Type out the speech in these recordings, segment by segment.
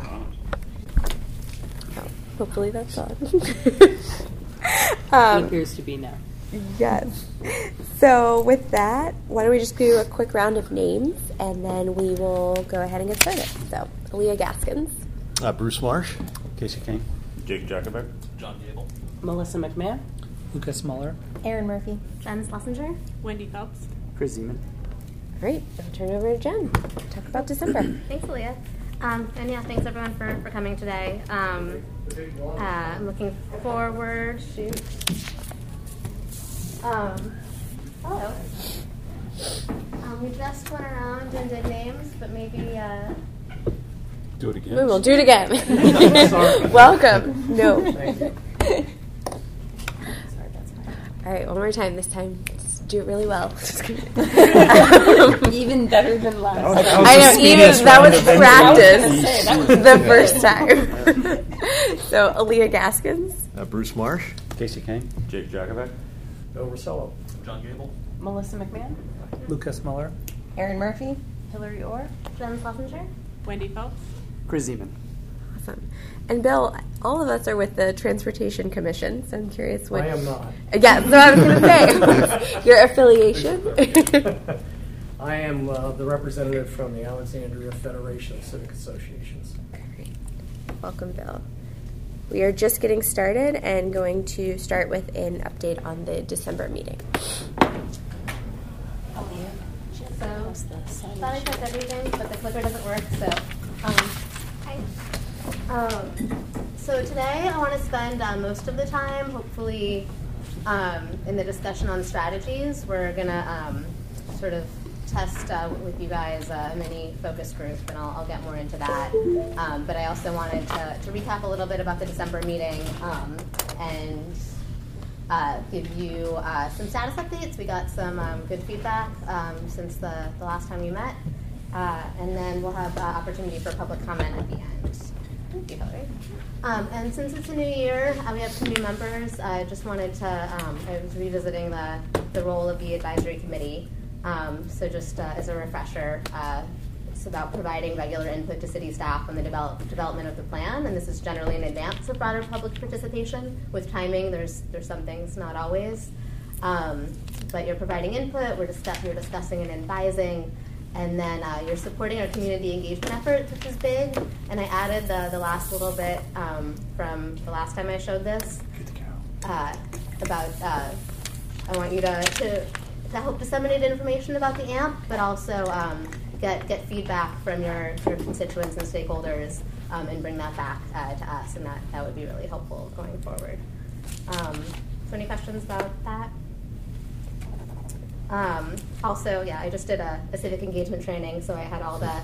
Hopefully that's on. It appears to be now. Yes. So with that, why don't we just do a quick round of names, and then we will go ahead and get started. So, Aaliyah Gaskins. Bruce Marsh. Casey King. Jake Jacobek. John Gable. Melissa McMahon. Lucas Muller. Aaron Murphy. Jen Schlesinger. Wendy Phelps. Chris Zeman. All right, I'll turn it over to Jen. Talk about December. Thanks, Aaliyah. And yeah, thanks everyone for coming today. I'm looking forward. Hello. We just went around and did names, but maybe Do it again. We will do it again. Welcome. No. All right, one more time. This time, let's do it really well. Just kidding. Even better than last time. That was practice the first time. So, Aaliyah Gaskins. Bruce Marsh. Casey King. Jake Jacobek. Bill Rosello. John Gable. Melissa McMahon. Lucas Muller. Aaron Murphy. Hillary Orr. Jen Schlesinger. Wendy Phelps. Chris Zeman. Awesome. And Bill, all of us are with the Transportation Commission, so I'm curious what... I am not. Yeah, so I was going to say, your affiliation? I am the representative from the Alexandria Federation of Civic Associations. Great. Welcome, Bill. We are just getting started and going to start with an update on the December meeting. So, I thought I checked everything, but the clicker doesn't work, so... So today I want to spend most of the time, hopefully, in the discussion on strategies. We're going to sort of test with you guys a mini focus group, and I'll get more into that. But I also wanted to recap a little bit about the December meeting and give you some status updates. We got some good feedback since the last time we met. And then we'll have opportunity for public comment at the end. Thank you, Hillary. And since it's a new year, we have some new members. I just wanted to, I was revisiting the role of the advisory committee. So just as a refresher, it's about providing regular input to city staff on the development of the plan, and this is generally in advance of broader public participation. With timing, there's some things, not always. But you're providing input, you're discussing and advising, and then you're supporting our community engagement efforts, which is big. And I added the last little bit from the last time I showed this about I want you to help disseminate information about the AMP, but also get feedback from your constituents and stakeholders and bring that back to us, and that would be really helpful going forward. So any questions about that? Also, yeah, I just did a civic engagement training, so I had all the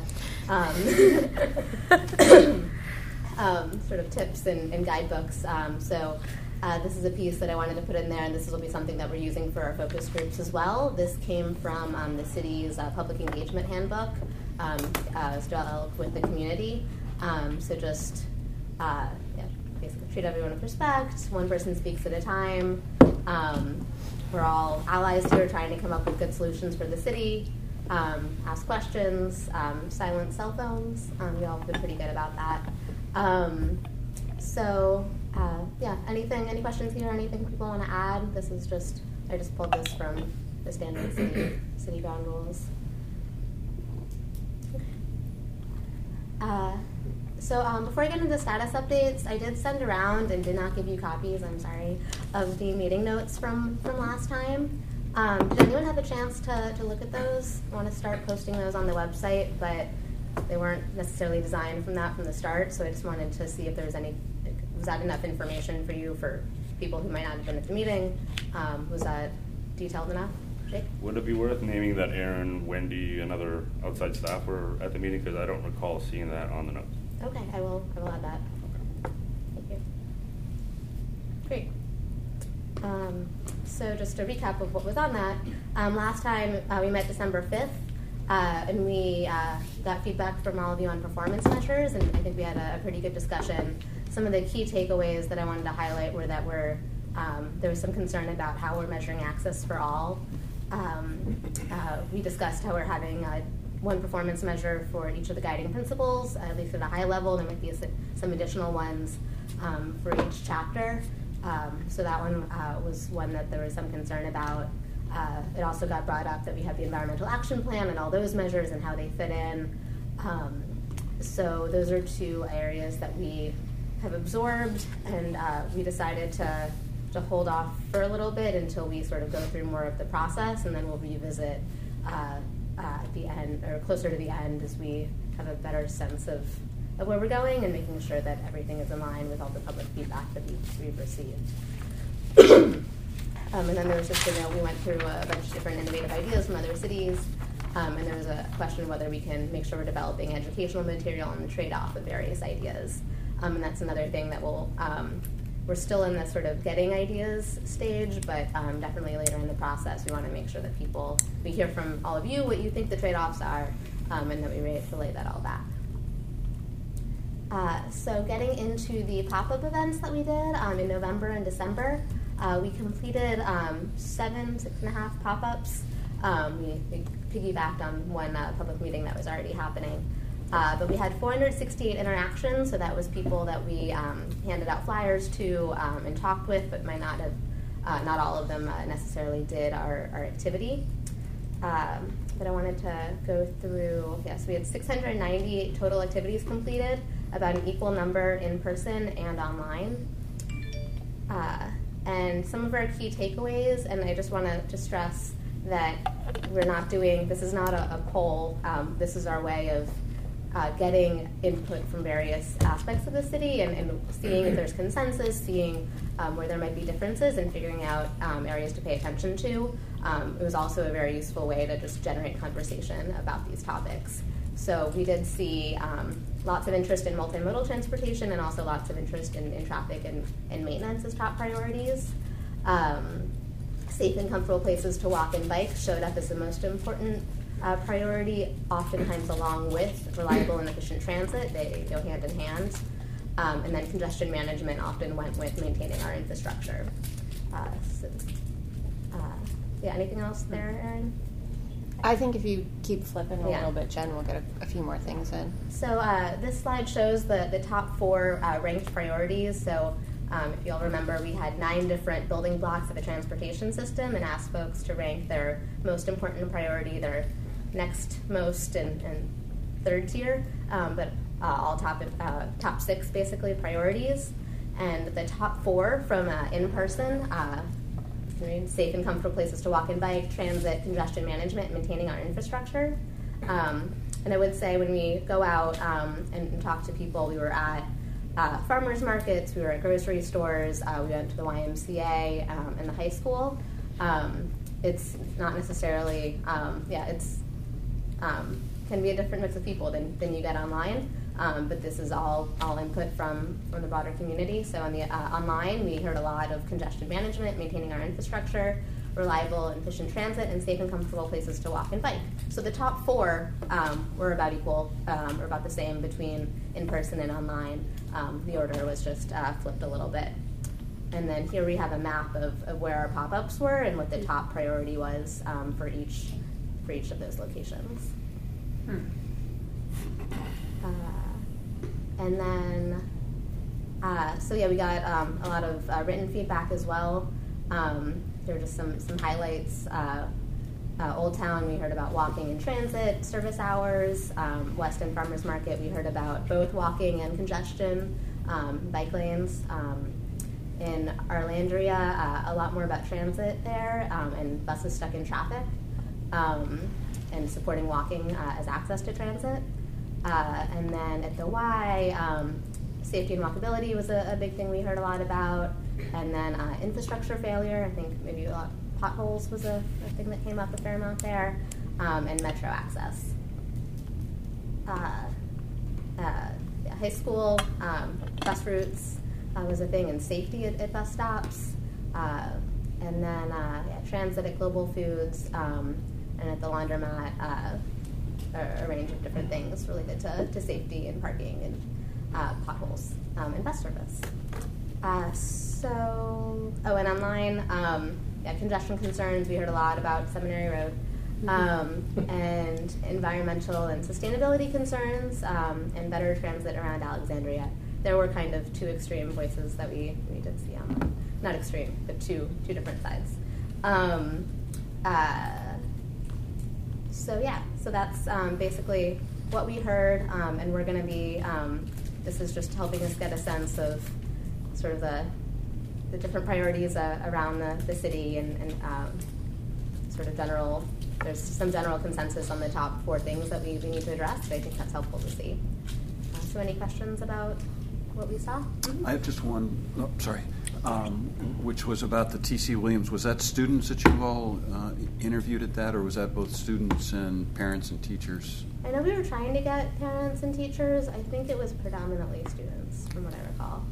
sort of tips and guidebooks. So this is a piece that I wanted to put in there, and this will be something that we're using for our focus groups as well. This came from the city's public engagement handbook. It was developed with the community. So just basically treat everyone with respect. One person speaks at a time. We're all allies here trying to come up with good solutions for the city. Ask questions, silence cell phones. We all have been pretty good about that. Any questions here? Anything people want to add? This is I just pulled this from the standard city ground rules. Before I get into the status updates, I did send around and did not give you copies, I'm sorry, of the meeting notes from last time. Did anyone have a chance to look at those? I want to start posting those on the website, but they weren't necessarily designed from the start, so I just wanted to see if there was was that enough information for you, for people who might not have been at the meeting? Was that detailed enough? Jake? Would it be worth naming that Aaron, Wendy, and other outside staff were at the meeting? Because I don't recall seeing that on the notes. Okay, I will add that. Thank you. Great. So just a recap of what was on that. Last time we met December 5th, and we got feedback from all of you on performance measures, and I think we had a pretty good discussion. Some of the key takeaways that I wanted to highlight were that there was some concern about how we're measuring access for all. We discussed how we're having one performance measure for each of the guiding principles, at least at a high level. There might be some additional ones for each chapter. So that one was one that there was some concern about. It also got brought up that we have the environmental action plan and all those measures and how they fit in. So those are two areas that we have absorbed, and we decided to hold off for a little bit until we sort of go through more of the process, and then we'll revisit at the end, or closer to the end, as we have a better sense of where we're going and making sure that everything is in line with all the public feedback that we've received. And then there was just, we went through a bunch of different innovative ideas from other cities, and there was a question whether we can make sure we're developing educational material and the trade-off of various ideas. And that's another thing that we're still in the sort of getting ideas stage, but definitely later in the process, we want to make sure that we hear from all of you what you think the trade-offs are, and that we relay that all back. So getting into the pop-up events that we did in November and December, we completed 6.5 pop-ups. We piggybacked on one public meeting that was already happening. But we had 468 interactions, so that was people that we handed out flyers to and talked with, but might not have, not all of them necessarily did our activity. But I wanted to go through, yes, we had 698 total activities completed, about an equal number in person and online. And some of our key takeaways, and I just want to stress that we're not doing, this is not a poll, this is our way of getting input from various aspects of the city and seeing if there's consensus, seeing where there might be differences, and figuring out areas to pay attention to. It was also a very useful way to just generate conversation about these topics. So we did see lots of interest in multimodal transportation, and also lots of interest in traffic and maintenance as top priorities. Safe and comfortable places to walk and bike showed up as the most important priority, oftentimes along with reliable and efficient transit. They go hand in hand. And then congestion management often went with maintaining our infrastructure. Yeah, anything else there, Erin? I think if you keep flipping a little bit, Jen, we'll get a few more things in. So this slide shows the top 4 ranked priorities. So if you'll remember, we had 9 different building blocks of the transportation system and asked folks to rank their most important priority, their next most and third tier, but all top 6 basically priorities. And the top 4 from in-person, safe and comfortable places to walk and bike, transit, congestion management, and maintaining our infrastructure. And I would say when we go out and talk to people, we were at farmers markets, we were at grocery stores, we went to the YMCA and the high school. It's not necessarily, it's can be a different mix of people than you get online. But this is all input from the broader community. So on the online, we heard a lot of congestion management, maintaining our infrastructure, reliable and efficient transit, and safe and comfortable places to walk and bike. So the top 4 were about equal, or about the same between in-person and online. The order was just flipped a little bit. And then here we have a map of where our pop-ups were and what the top priority was for each of those locations. And then, we got a lot of written feedback as well. There were just some highlights. Old Town, we heard about walking and transit, service hours. West End Farmers Market, we heard about both walking and congestion, bike lanes. In Arlandria, a lot more about transit there, and buses stuck in traffic, and supporting walking as access to transit. And then at the Y, safety and walkability was a big thing we heard a lot about. And then infrastructure failure, I think maybe a lot of potholes was a thing that came up a fair amount there, and metro access. High school, bus routes was a thing, and safety at bus stops. And then transit at Global Foods, and at the laundromat, a range of different things related to safety and parking and potholes and bus service. And online, congestion concerns. We heard a lot about Seminary Road, and environmental and sustainability concerns, and better transit around Alexandria. There were kind of two extreme voices that we did see on, not extreme, but two different sides. So that's basically what we heard, and we're going to be, this is just helping us get a sense of sort of the different priorities around the city and sort of general, there's some general consensus on the top 4 things that we need to address, but I think that's helpful to see. So any questions about what we saw? I have just one, which was about the T.C. Williams. Was that students that you all interviewed at that, or was that both students and parents and teachers? I know we were trying to get parents and teachers. I think it was predominantly students, from what I recall.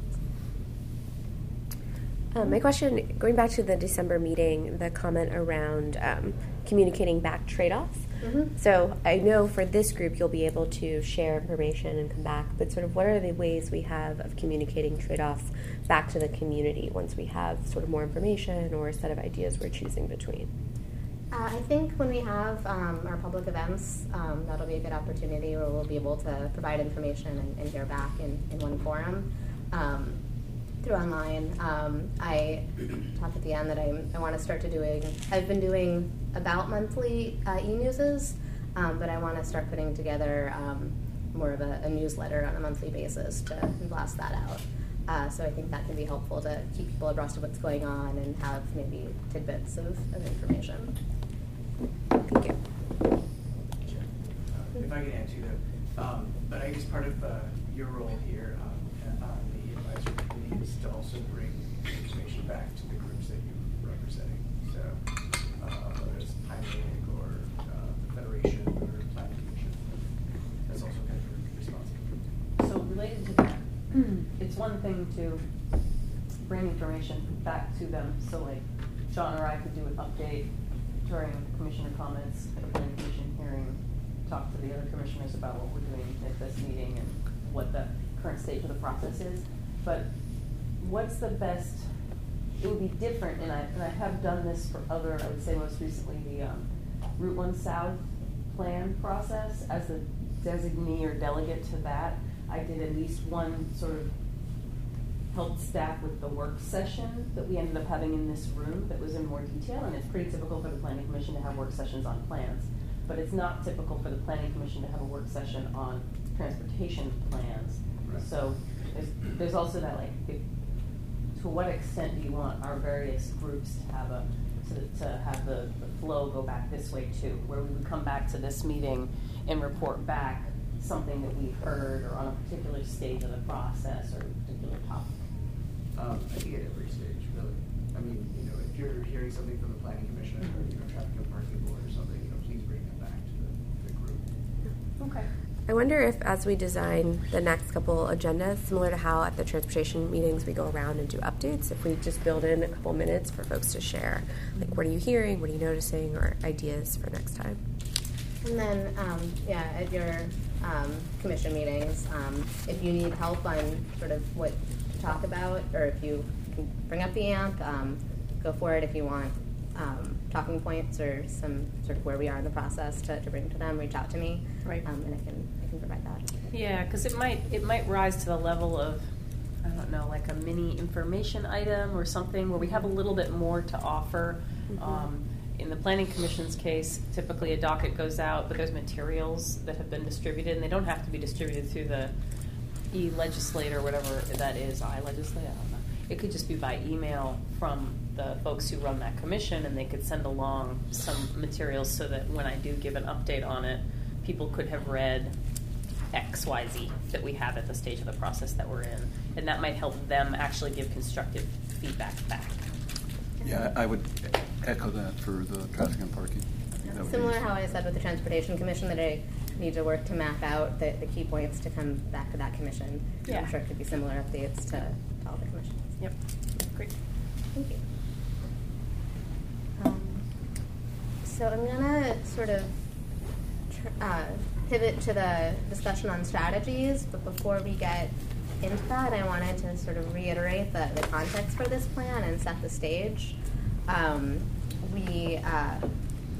My question, going back to the December meeting, the comment around communicating back trade-offs. Mm-hmm. So I know for this group you'll be able to share information and come back, but sort of what are the ways we have of communicating trade-offs back to the community once we have sort of more information or a set of ideas we're choosing between? I think when we have our public events, that'll be a good opportunity where we'll be able to provide information and hear back in one forum. Through online. I talked at the end that I want to start to doing, I've been doing about monthly e-newses, but I want to start putting together more of a newsletter on a monthly basis to blast that out. So I think that can be helpful to keep people abreast of what's going on and have maybe tidbits of information. Thank you. If I can add to that, but I guess part of your role here on the advisory committee is to also bring information back to the groups that you're representing. So whether it's PIMAG or the Federation or Planning Commission, that's also kind of your responsibility. So related to that, it's one thing to bring information back to them. So like John or I could do an update during commissioner comments at a planning commission hearing, talk to the other commissioners about what we're doing at this meeting and what the current stage of the process is. But what's the best, it would be different, and I have done this for other, I would say most recently the Route 1 South plan process. As the designee or delegate to that, I did at least one sort of helped staff with the work session that we ended up having in this room that was in more detail, and it's pretty typical for the Planning Commission to have work sessions on plans, but it's not typical for the Planning Commission to have a work session on transportation plans. Right. So there's also that, like, to what extent do you want our various groups to have the flow go back this way too, where we would come back to this meeting and report back something that we've heard or on a particular stage of the process or a particular topic? I think at every stage, really. I mean, if you're hearing something from the Planning Commission or Traffic and Parking Board or something, please bring that back to the group. Okay. I wonder if as we design the next couple agendas, similar to how at the transportation meetings we go around and do updates, if we just build in a couple minutes for folks to share, like what are you hearing, what are you noticing, or ideas for next time. And then, at your commission meetings, if you need help on sort of what to talk about, or if you can bring up the AMP, go for it. If you want talking points or some sort of where we are in the process to bring to them, reach out to me, right? And I can provide that. Yeah, because it might rise to the level of, I don't know, like a mini information item or something where we have a little bit more to offer. Mm-hmm. In the Planning Commission's case, typically a docket goes out, but there's materials that have been distributed, and they don't have to be distributed through the e-legislate or whatever that is, I-legislate, I don't know. It could just be by email from the folks who run that commission, and they could send along some materials so that when I do give an update on it, people could have read X, Y, Z that we have at the stage of the process that we're in. And that might help them actually give constructive feedback back. Yeah, I would echo that for the traffic and parking. Similar how I said with the Transportation Commission that I need to work to map out the key points to come back to that commission. Yeah. I'm sure it could be similar updates to all the commissions. Yep. Great. Thank you. So I'm going to sort of pivot to the discussion on strategies, but before we get into that, I wanted to sort of reiterate the context for this plan and set the stage. We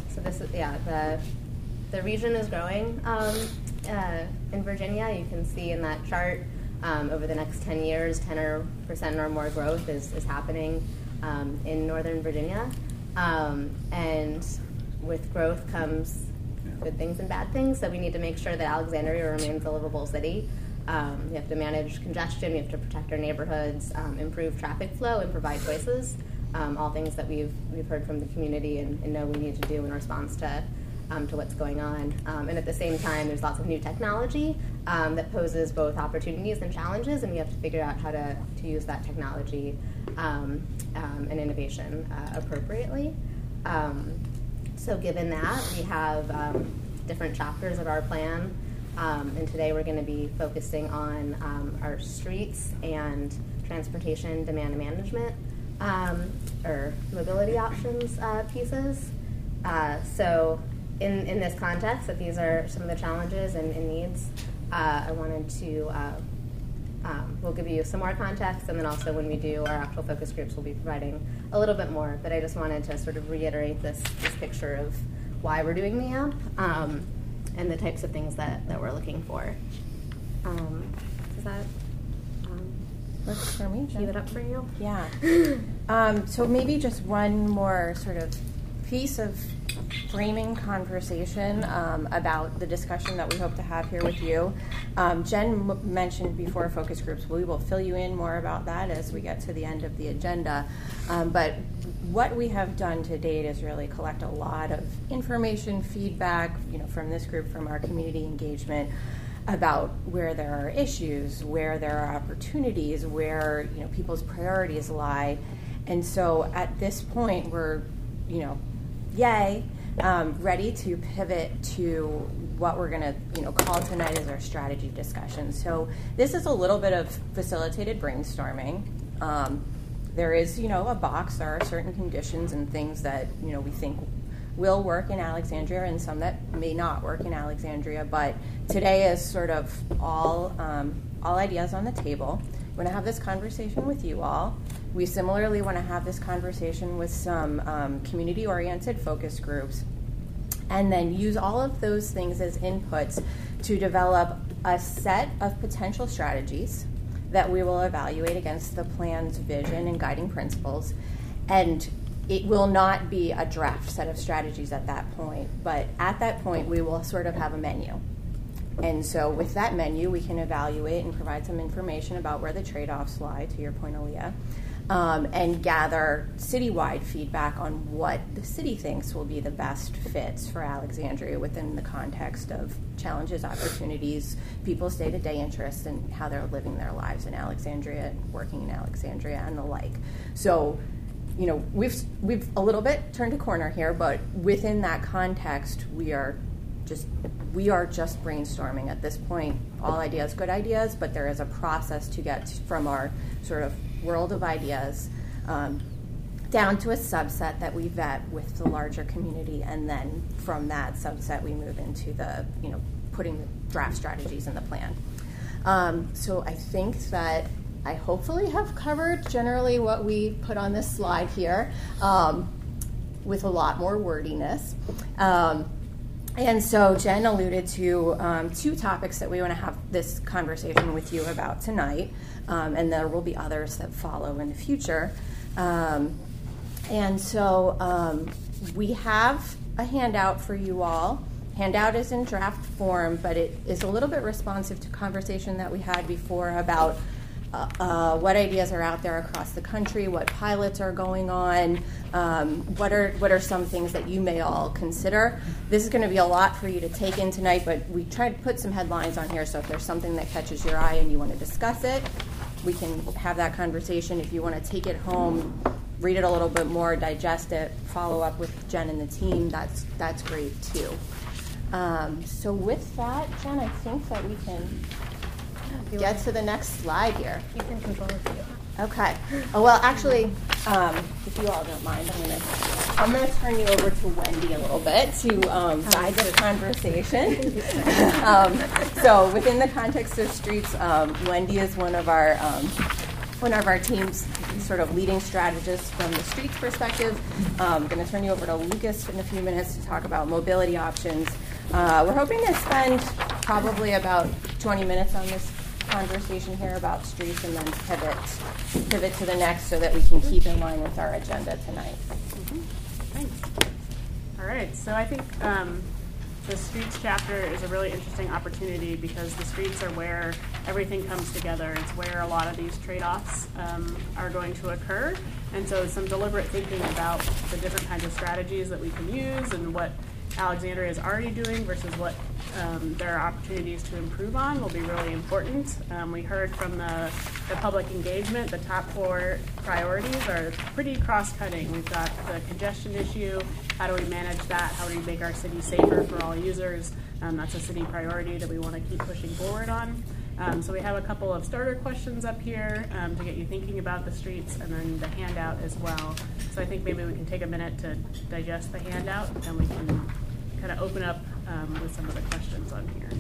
So this is, the region is growing in Virginia. You can see in that chart over the next 10 years, 10% or more growth is happening in Northern Virginia. And with growth comes good things and bad things, so we need to make sure that Alexandria remains a livable city. We have to manage congestion, we have to protect our neighborhoods, improve traffic flow, and provide choices. All things that we've heard from the community and know we need to do in response to what's going on. And at the same time, there's lots of new technology that poses both opportunities and challenges, and we have to figure out how to use that technology and innovation appropriately. So given that, we have different chapters of our plan, and today we're going to be focusing on our streets and transportation demand management or mobility options pieces. So in this context, that these are some of the challenges and needs, I wanted to, we'll give you some more context, and then also when we do our actual focus groups, we'll be providing a little bit more, but I just wanted to sort of reiterate this picture of why we're doing the AMP and the types of things that we're looking for. Does that works for me? keep it up for you? Yeah. So maybe just one more sort of piece of framing conversation about the discussion that we hope to have here with you. Jen mentioned before focus groups. We will fill you in more about that as we get to the end of the agenda. But what we have done to date is really collect a lot of information, feedback, from this group, from our community engagement, about where there are issues, where there are opportunities, where people's priorities lie. And so at this point, we're ready to pivot to what we're going to call tonight as our strategy discussion. So this is a little bit of facilitated brainstorming. There is a box. There are certain conditions and things that we think will work in Alexandria and some that may not work in Alexandria. But today is sort of all ideas on the table. We want to have this conversation with you all. We similarly want to have this conversation with some community-oriented focus groups, and then use all of those things as inputs to develop a set of potential strategies that we will evaluate against the plan's vision and guiding principles. And it will not be a draft set of strategies at that point, but at that point we will sort of have a menu. And so with that menu, we can evaluate and provide some information about where the trade-offs lie, to your point, Aaliyah, and gather citywide feedback on what the city thinks will be the best fits for Alexandria within the context of challenges, opportunities, people's day-to-day interests, and how they're living their lives in Alexandria, working in Alexandria, and the like. So, we've a little bit turned a corner here, but within that context, we are just brainstorming at this point. All ideas, good ideas, but there is a process to get from our sort of world of ideas down to a subset that we vet with the larger community, and then from that subset we move into the putting the draft strategies in the plan. So I think that I hopefully have covered generally what we put on this slide here, with a lot more wordiness. And so Jen alluded to two topics that we want to have this conversation with you about tonight, and there will be others that follow in the future. And so we have a handout for you all. Handout is in draft form, but it is a little bit responsive to conversation that we had before about what ideas are out there across the country, what pilots are going on, what are some things that you may all consider. This is going to be a lot for you to take in tonight, but we tried to put some headlines on here, so if there's something that catches your eye and you want to discuss it, we can have that conversation. If you want to take it home, read it a little bit more, digest it, follow up with Jen and the team, that's great too. So with that, Jen, I think that we can get to the next slide here. You can control it if you want. Okay. Oh, well, actually, if you all don't mind, I'm gonna turn you over to Wendy a little bit to guide the conversation. So within the context of streets, Wendy is one of our team's sort of leading strategists from the streets perspective. I'm going to turn you over to Lucas in a few minutes to talk about mobility options. We're hoping to spend probably about 20 minutes on this conversation here about streets and then pivot to the next so that we can keep in line with our agenda tonight. Thanks. All right, so I think the streets chapter is a really interesting opportunity because the streets are where everything comes together. It's where a lot of these trade-offs are going to occur. And so some deliberate thinking about the different kinds of strategies that we can use and what Alexandria is already doing versus what there are opportunities to improve on will be really important. We heard from the public engagement, the top 4 priorities are pretty cross-cutting. We've got the congestion issue. How do we manage that? How do we make our city safer for all users? That's a city priority that we want to keep pushing forward on. So we have a couple of starter questions up here to get you thinking about the streets, and then the handout as well. So I think maybe we can take a minute to digest the handout, and we can kind of open up with some of the questions on here.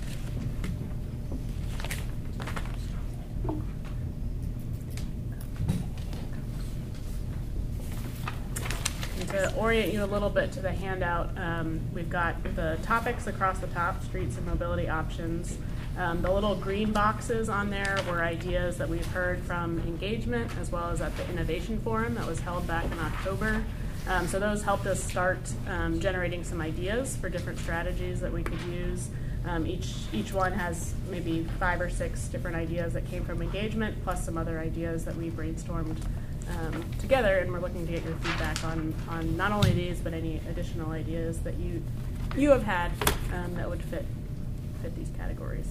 And to orient you a little bit to the handout, we've got the topics across the top, streets and mobility options. The little green boxes on there were ideas that we've heard from engagement as well as at the Innovation Forum that was held back in October. So those helped us start generating some ideas for different strategies that we could use. Each one has maybe 5 or 6 different ideas that came from engagement, plus some other ideas that we brainstormed together, and we're looking to get your feedback on not only these, but any additional ideas that you have had that would fit these categories.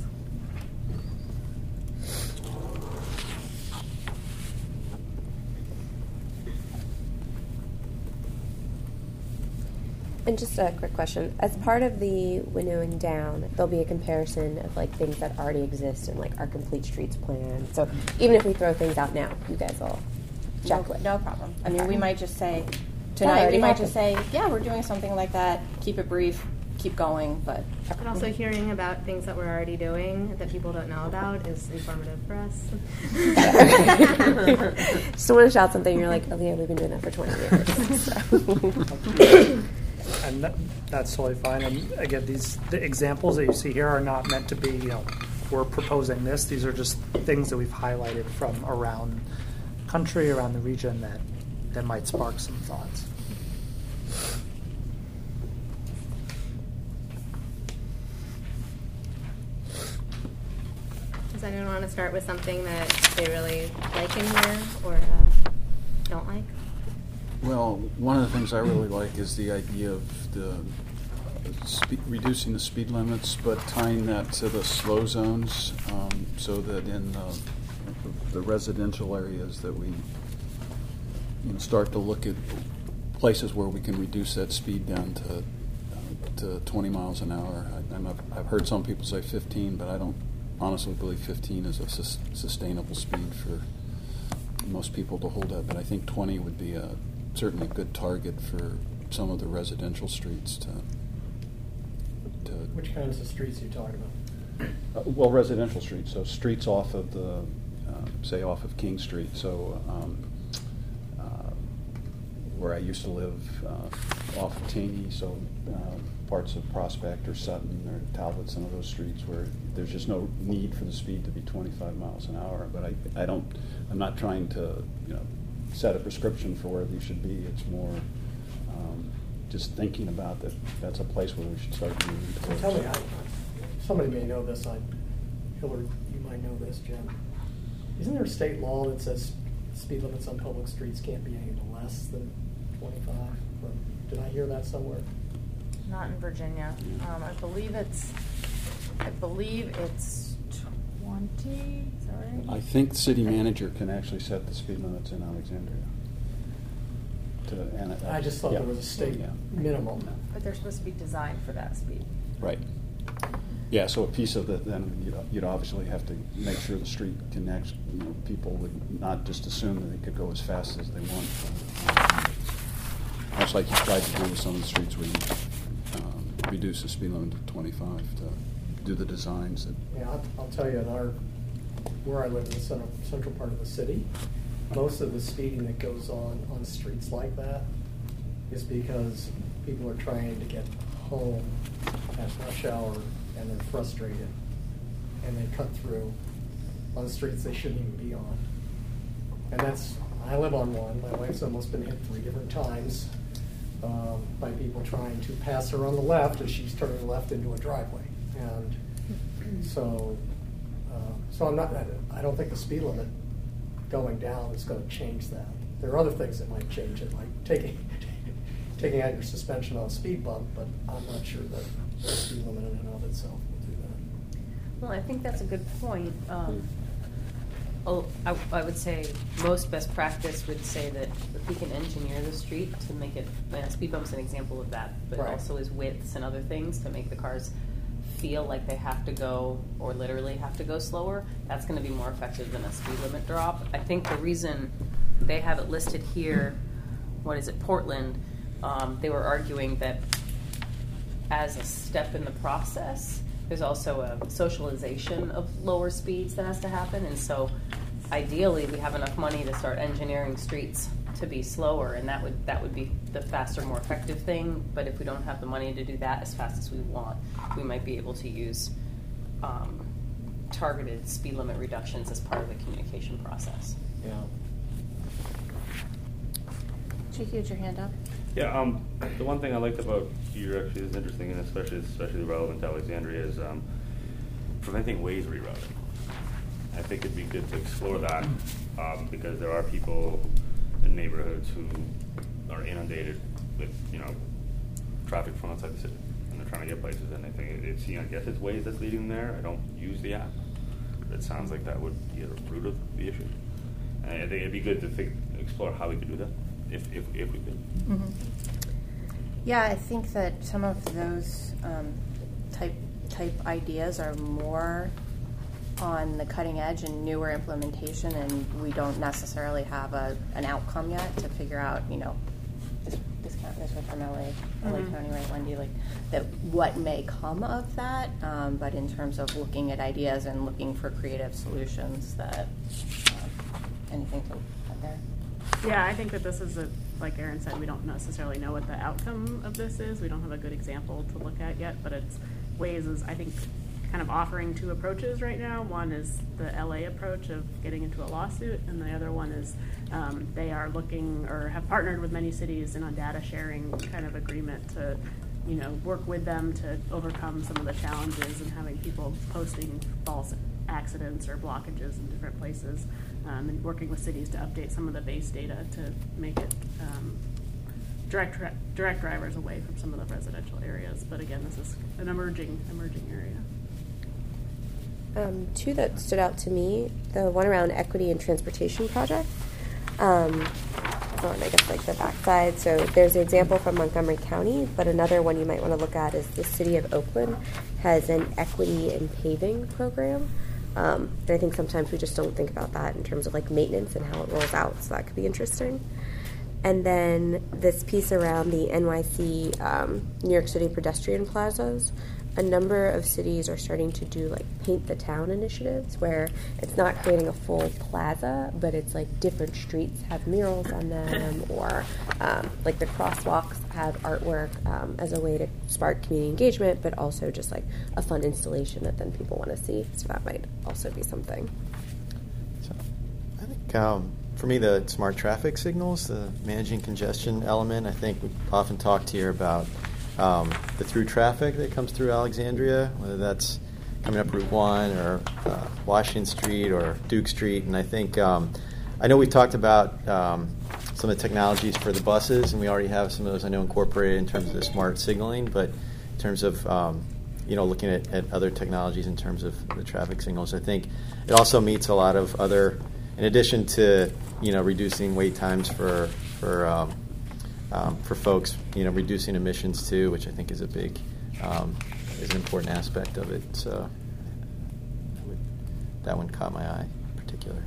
And just a quick question. As part of the winnowing down, there'll be a comparison of like things that already exist in like our complete streets plan. So even if we throw things out now, you guys will check with. No problem. I mean, Okay. we might just say, That tonight already we might just happened. say, yeah, we're doing something like that, keep it brief, keep going, but. And also hearing about things that we're already doing that people don't know about is informative for us. Just want to shout something. You're like, oh yeah, we've been doing that for 20 years. So. And that's totally fine. And again, the examples that you see here are not meant to be, we're proposing this. These are just things that we've highlighted from around country, around the region that might spark some thoughts. Does anyone want to start with something that they really like in here or don't like? Well, one of the things I really like is the idea of the reducing the speed limits, but tying that to the slow zones, so that in the residential areas that we start to look at places where we can reduce that speed down to 20 miles an hour. I've heard some people say 15, but I don't honestly believe 15 is a sustainable speed for most people to hold up. But I think 20 would be certainly a good target for some of the residential streets to Which kinds of streets are you talking about? well, residential streets, so streets off of the, say, off of King Street. So where I used to live, off of Taney, so parts of Prospect or Sutton or Talbot, some of those streets where there's just no need for the speed to be 25 miles an hour. But I'm not trying to, set a prescription for where these should be. It's more just thinking about that. That's a place where we should start moving towards. Tell me, somebody may know this. Hillary, you might know this, Jen. Isn't there a state law that says speed limits on public streets can't be any less than 25? Or did I hear that somewhere? Not in Virginia. I believe it's 20. Is that right? I think the city manager can actually set the speed limits in Alexandria. I just thought there was a state minimum. But they're supposed to be designed for that speed. Right. Yeah, so a piece of it, then you'd obviously have to make sure the street can actually, people would not just assume that they could go as fast as they want. Much like you tried to do with some of the streets where you reduce the speed limit to 25 to do the designs. Yeah, I'll tell you, where I live in the central part of the city, most of the speeding that goes on streets like that is because people are trying to get home at rush hour and they're frustrated and they cut through on streets they shouldn't even be on. And I live on one. My wife's almost been hit 3 different times by people trying to pass her on the left as she's turning left into a driveway. And so I don't think the speed limit going down is going to change that. There are other things that might change it, like taking out your suspension on a speed bump, but I'm not sure that the speed limit in and of itself will do that. Well, I think that's a good point. I would say most best practice would say that if we can engineer the street to make it, speed bump's an example of that, but Right. also is widths and other things to make the cars feel like they have to go or literally have to go slower, that's going to be more effective than a speed limit drop. I think the reason they have it listed here, Portland, they were arguing that as a step in the process, there's also a socialization of lower speeds that has to happen, and so ideally we have enough money to start engineering streets to be slower, and that would be the faster, more effective thing. But if we don't have the money to do that as fast as we want, we might be able to use targeted speed limit reductions as part of the communication process. Yeah. Cheeky, had your hand up? Yeah, the one thing I liked about here actually is interesting, and especially relevant to Alexandria, is preventing ways rerouting. I think it'd be good to explore that because there are people in neighborhoods who are inundated with traffic from outside the city, and they're trying to get places, and I think I guess it's Waze that's leading them there. I don't use the app, but it sounds like that would be at the root of the issue. And I think it'd be good to explore how we could do that if we could. Mm-hmm. Yeah, I think that some of those type ideas are more on the cutting edge and newer implementation, and we don't necessarily have an outcome yet to figure out, this went from LA County, right, Wendy, that what may come of that, but in terms of looking at ideas and looking for creative solutions, that anything to add there? Yeah, I think that this is like Erin said, we don't necessarily know what the outcome of this is. We don't have a good example to look at yet, but Waze is, I think, kind of offering 2 approaches right now. One is the LA approach of getting into a lawsuit, and the other one is they are looking or have partnered with many cities in a data sharing kind of agreement to work with them to overcome some of the challenges and having people posting false accidents or blockages in different places, and working with cities to update some of the base data to make it direct drivers away from some of the residential areas. But again, this is an emerging area. 2 that stood out to me, the one around equity and transportation project, on I guess the backside. So there's an example from Montgomery County, but another one you might want to look at is the city of Oakland has an equity and paving program. And I think sometimes we just don't think about that in terms of maintenance and how it rolls out, so that could be interesting. And then this piece around the NYC New York City pedestrian plazas. A number of cities are starting to do paint the town initiatives where it's not creating a full plaza, but it's different streets have murals on them, or the crosswalks have artwork as a way to spark community engagement, but also just a fun installation that then people want to see. So that might also be something. So I think for me, the smart traffic signals, the managing congestion element, I think we often talked here about the through traffic that comes through Alexandria, whether that's coming up Route 1 or Washington Street or Duke Street. And I think, I know we've talked about some of the technologies for the buses, and we already have some of those, I know, incorporated in terms of the smart signaling, but in terms of, looking at other technologies in terms of the traffic signals, I think it also meets a lot of other, in addition to, reducing wait times for folks, reducing emissions too, which I think is a big, is an important aspect of it. So that one caught my eye in particular.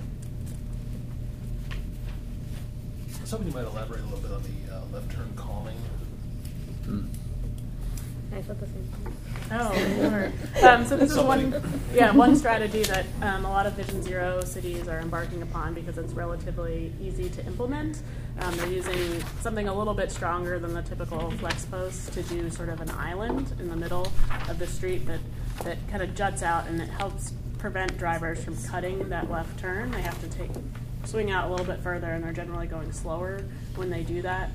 Something you might elaborate a little bit on the left turn calming. I said the same thing. Oh, sure. So this is one strategy that a lot of Vision Zero cities are embarking upon because it's relatively easy to implement. They're using something a little bit stronger than the typical flex post to do sort of an island in the middle of the street that kind of juts out, and it helps prevent drivers from cutting that left turn. They have to swing out a little bit further, and they're generally going slower when they do that.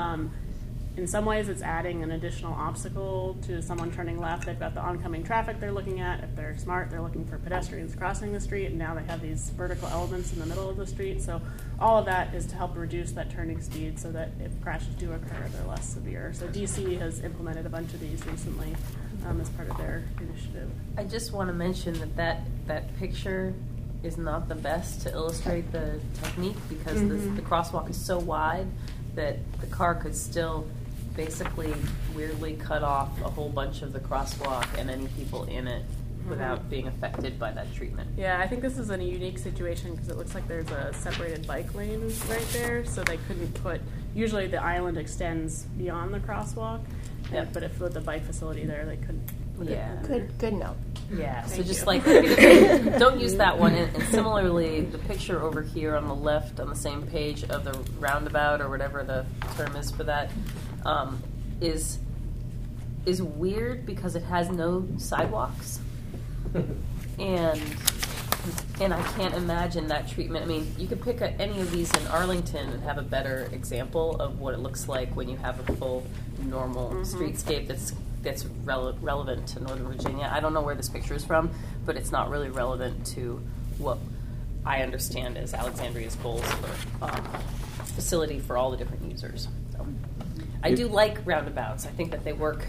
In some ways, it's adding an additional obstacle to someone turning left. They've got the oncoming traffic they're looking at. If they're smart, they're looking for pedestrians crossing the street, and now they have these vertical elements in the middle of the street. So all of that is to help reduce that turning speed so that if crashes do occur, they're less severe. So DC has implemented a bunch of these recently as part of their initiative. I just want to mention that picture is not the best to illustrate the technique because the crosswalk is so wide that the car could still basically weirdly cut off a whole bunch of the crosswalk and any people in it without being affected by that treatment. Yeah, I think this is a unique situation because it looks like there's a separated bike lane right there, so they couldn't usually the island extends beyond the crosswalk, but if with the bike facility there, they couldn't put it. Good note. Yeah, so Thank just you. like, don't use that one. And similarly, the picture over here on the left on the same page of the roundabout or whatever the term is for that is weird because it has no sidewalks. and I can't imagine that treatment. I mean, you could pick any of these in Arlington and have a better example of what it looks like when you have a full normal streetscape that's relevant to Northern Virginia. I don't know where this picture is from, but it's not really relevant to what I understand as Alexandria's goals for facility for all the different users. So, I do like roundabouts. I think that they work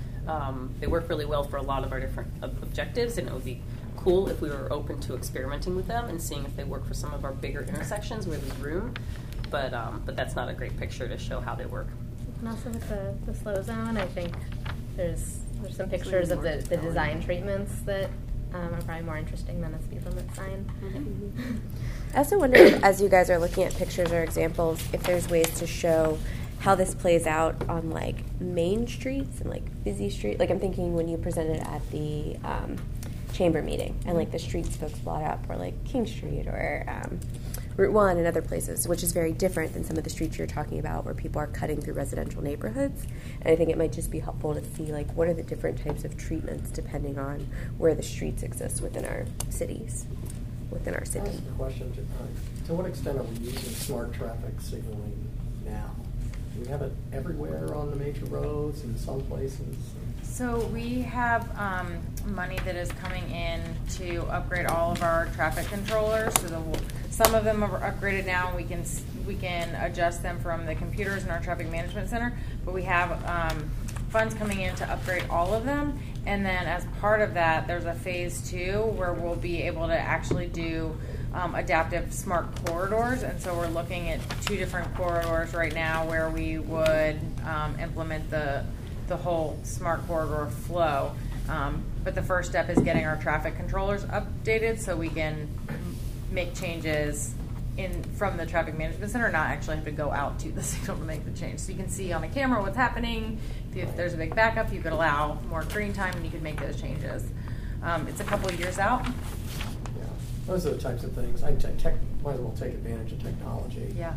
really well for a lot of our different objectives, and it would be cool if we were open to experimenting with them and seeing if they work for some of our bigger intersections where there's room. But that's not a great picture to show how they work. And also with the slow zone, I think there's some pictures of the design treatments that are probably more interesting than a speed limit sign. I also wonder, if, as you guys are looking at pictures or examples, if there's ways to show how this plays out on like main streets and like busy streets. Like I'm thinking when you presented at the chamber meeting and like the streets folks brought up were like King Street or Route 1 and other places, which is very different than some of the streets you're talking about where people are cutting through residential neighborhoods. And I think it might just be helpful to see like what are the different types of treatments depending on where the streets exist within our cities, within our city. That's the question. To what extent are we using smart traffic signaling now? Do we have it everywhere on the major roads in some places? So we have money that is coming in to upgrade all of our traffic controllers. So some of them are upgraded now, and we can adjust them from the computers in our traffic management center. But we have funds coming in to upgrade all of them, and then as part of that, there's a phase 2 where we'll be able to actually do adaptive smart corridors. And so we're looking at 2 different corridors right now where we would implement the whole smart corridor flow. But the first step is getting our traffic controllers updated so we can make changes from the traffic management center, not actually have to go out to the signal to make the change. So you can see on a camera what's happening. If there's a big backup, you could allow more green time and you could make those changes. It's a couple of years out. Yeah, those are the types of things. Might as well take advantage of technology. Yeah.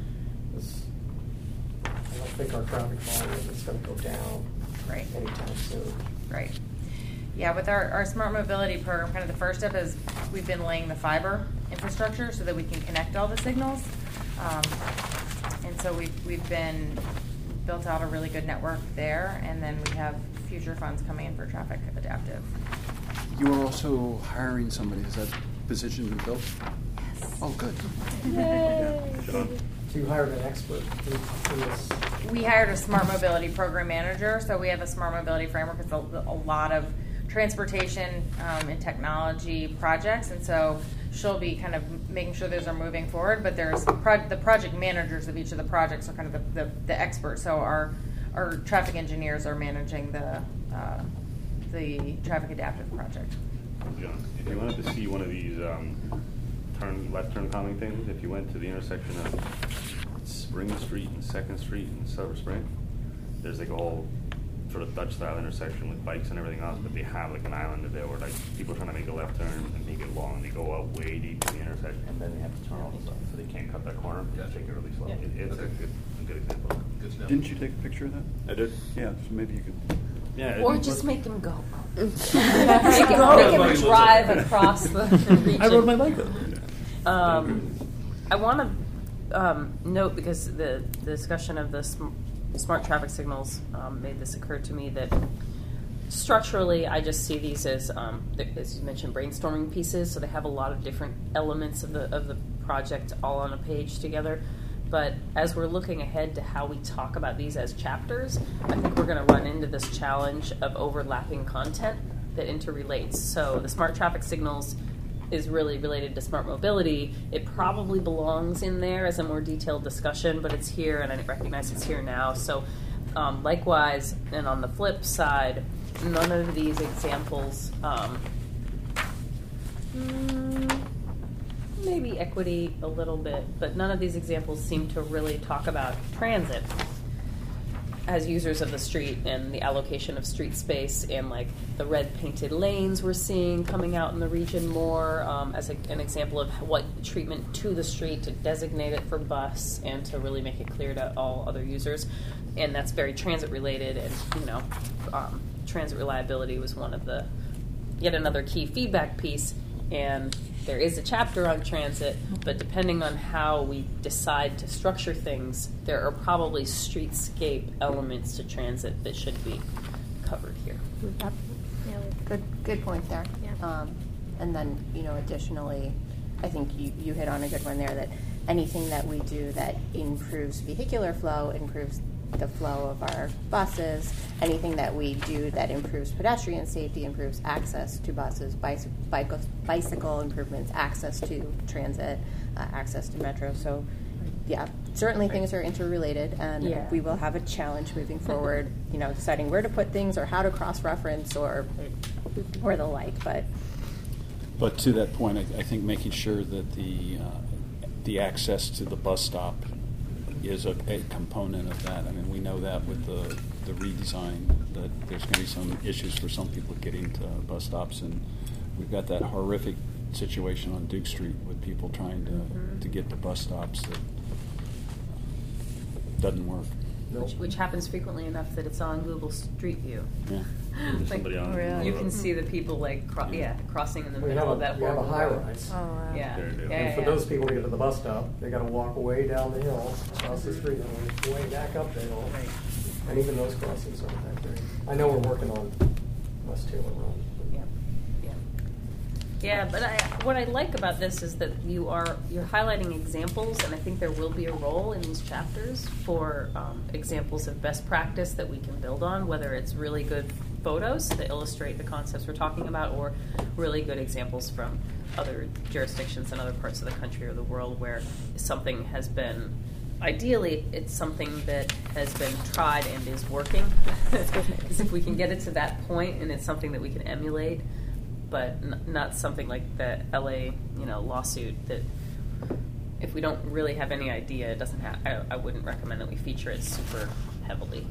I don't think our traffic volume is going to go down anytime soon. Right. Yeah, with our smart mobility program, kind of the first step is we've been laying the fiber infrastructure so that we can connect all the signals. And so we've been built out a really good network there, and then we have future funds coming in for traffic adaptive. You are also hiring somebody. Has that position been filled? Yes. Oh, good. Yay. So you hired an expert in this? We hired a smart mobility program manager. So we have a smart mobility framework with a lot of transportation and technology projects, and so she'll be kind of making sure those are moving forward. But there's the project managers of each of the projects are kind of the experts. So our traffic engineers are managing the traffic adaptive project. John, if you wanted to see one of these left turn calming things, if you went to the intersection of Spring Street and 2nd Street in Silver Spring, there's like a whole sort of Dutch style intersection with bikes and everything else, but they have like an island there where like people are trying to make a left turn and make it long. They go out way deep in the intersection and then they have to turn all the stuff, so they can't cut that corner. They just take it really slow. It's a good example. Good stuff. Didn't you take a picture of that? I did. Yeah, so maybe you could. Yeah. Or just make him go. Make him drive across the region. I rode my bike though. I want to note, because the discussion of the smart traffic signals made this occur to me, that structurally I just see these as you mentioned, brainstorming pieces. So they have a lot of different elements of the project all on a page together. But as we're looking ahead to how we talk about these as chapters, I think we're going to run into this challenge of overlapping content that interrelates. So the smart traffic signals is really related to smart mobility. It probably belongs in there as a more detailed discussion, but it's here, and I recognize it's here now. So likewise, and on the flip side, none of these examples, maybe equity a little bit, but none of these examples seem to really talk about transit as users of the street and the allocation of street space and like the red painted lanes we're seeing coming out in the region more as an example of what treatment to the street to designate it for bus and to really make it clear to all other users. And that's very transit related, and transit reliability was one of the yet another key feedback piece. And there is a chapter on transit, but depending on how we decide to structure things, there are probably streetscape elements to transit that should be covered here. Yeah, good point there. Yeah. And then, additionally, I think you hit on a good one there, that anything that we do that improves vehicular flow, improves the flow of our buses, anything that we do that improves pedestrian safety, improves access to buses, bicycle improvements, access to transit, access to metro. So, yeah, certainly things are interrelated, and we will have a challenge moving forward, deciding where to put things or how to cross-reference or the like. But to that point, I think making sure that the access to the bus stop is a component of that. I mean, we know that with the redesign, that there's going to be some issues for some people getting to bus stops, and we've got that horrific situation on Duke Street with people trying to get to bus stops that doesn't work. Which happens frequently enough that it's on Google Street View. Yeah. You can see the people crossing in the middle of that. We have a high rise. Oh, wow. And for those people to get to the bus stop, they got to walk way down the hill, across the street, and way back up the hill. And even those crossings aren't that great. I know we're working on West Taylor Road. Yeah, but what I like about this is that you're highlighting examples, and I think there will be a role in these chapters for examples of best practice that we can build on, whether it's really good photos that illustrate the concepts we're talking about, or really good examples from other jurisdictions and other parts of the country or the world where something has been, ideally, it's something that has been tried and is working. Because if we can get it to that point and it's something that we can emulate, but not something like the LA, lawsuit that if we don't really have any idea, it doesn't have. I wouldn't recommend that we feature it super heavily.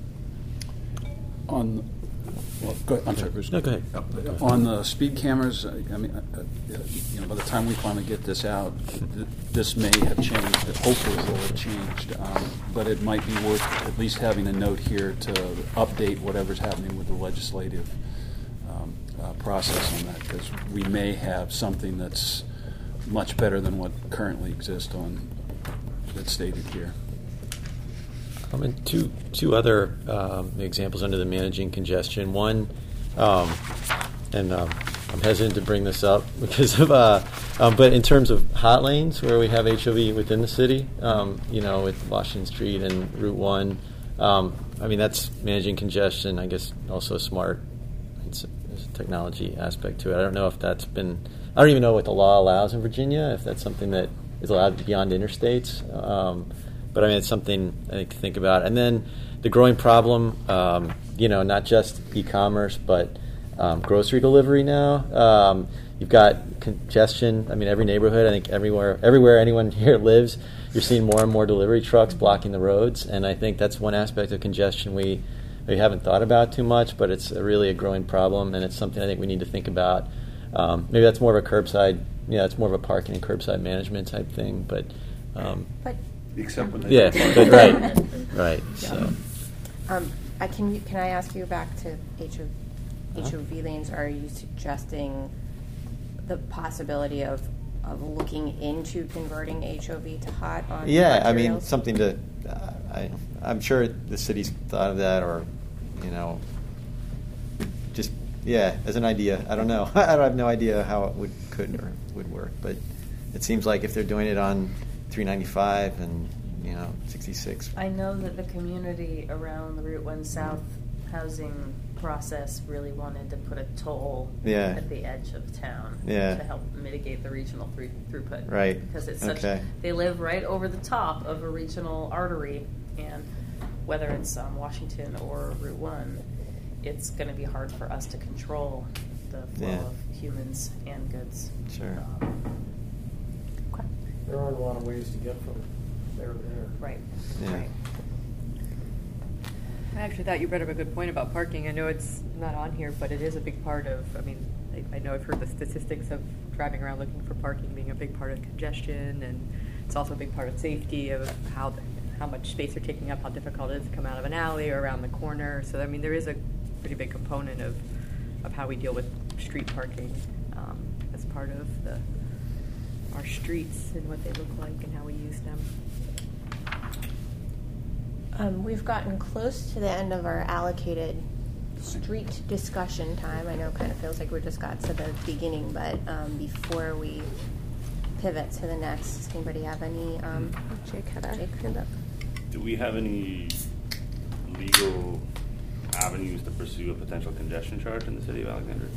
I'm sorry, Bruce. No, go ahead. On the speed cameras, by the time we finally get this out, this may have changed. Hopefully, it will have changed. But it might be worth at least having a note here to update whatever's happening with the legislative process on that, because we may have something that's much better than what currently exists that's stated here. And two other examples under the managing congestion. One, I'm hesitant to bring this up because of, but in terms of hot lanes where we have HOV within the city, with Washington Street and Route 1, that's managing congestion. I guess also smart. There's a technology aspect to it. I don't know if I don't even know what the law allows in Virginia, if that's something that is allowed beyond interstates. But it's something I think to think about. And then the growing problem, not just e-commerce, but grocery delivery now. You've got congestion. Every neighborhood, I think everywhere anyone here lives, you're seeing more and more delivery trucks blocking the roads. And I think that's one aspect of congestion we we haven't thought about too much, but it's really a growing problem, and it's something I think we need to think about. Maybe that's more of a curbside, it's more of a parking and curbside management type thing, but except when they yeah, but right. So, can I ask you back to HOV lanes? Are you suggesting the possibility of looking into converting HOV to hot on yeah, I mean, materials? something to, I'm sure the city's thought of that, or, just, as an idea. I don't know. I have no idea how it could or would work, but it seems like if they're doing it on 395 and, 66. I know that the community around the Route 1 South housing process really wanted to put a toll at the edge of town to help mitigate the regional throughput. Right. Because it's they live right over the top of a regional artery, and whether it's Washington or Route 1, it's going to be hard for us to control the flow of humans and goods. Sure. There aren't a lot of ways to get from there to there. Right. Yeah. Right. I actually thought you brought up a good point about parking. I know it's not on here, but it is a big part of, I know I've heard the statistics of driving around looking for parking being a big part of congestion, and it's also a big part of safety of how much space they're taking up, how difficult it is to come out of an alley or around the corner. So, there is a pretty big component of how we deal with street parking as part of our streets and what they look like and how we use them. We've gotten close to the end of our allocated street discussion time. I know it kind of feels like we just got to the beginning, but before we pivot to the next, does anybody have any? Jake, hand up. Do we have any legal avenues to pursue a potential congestion charge in the city of Alexandria?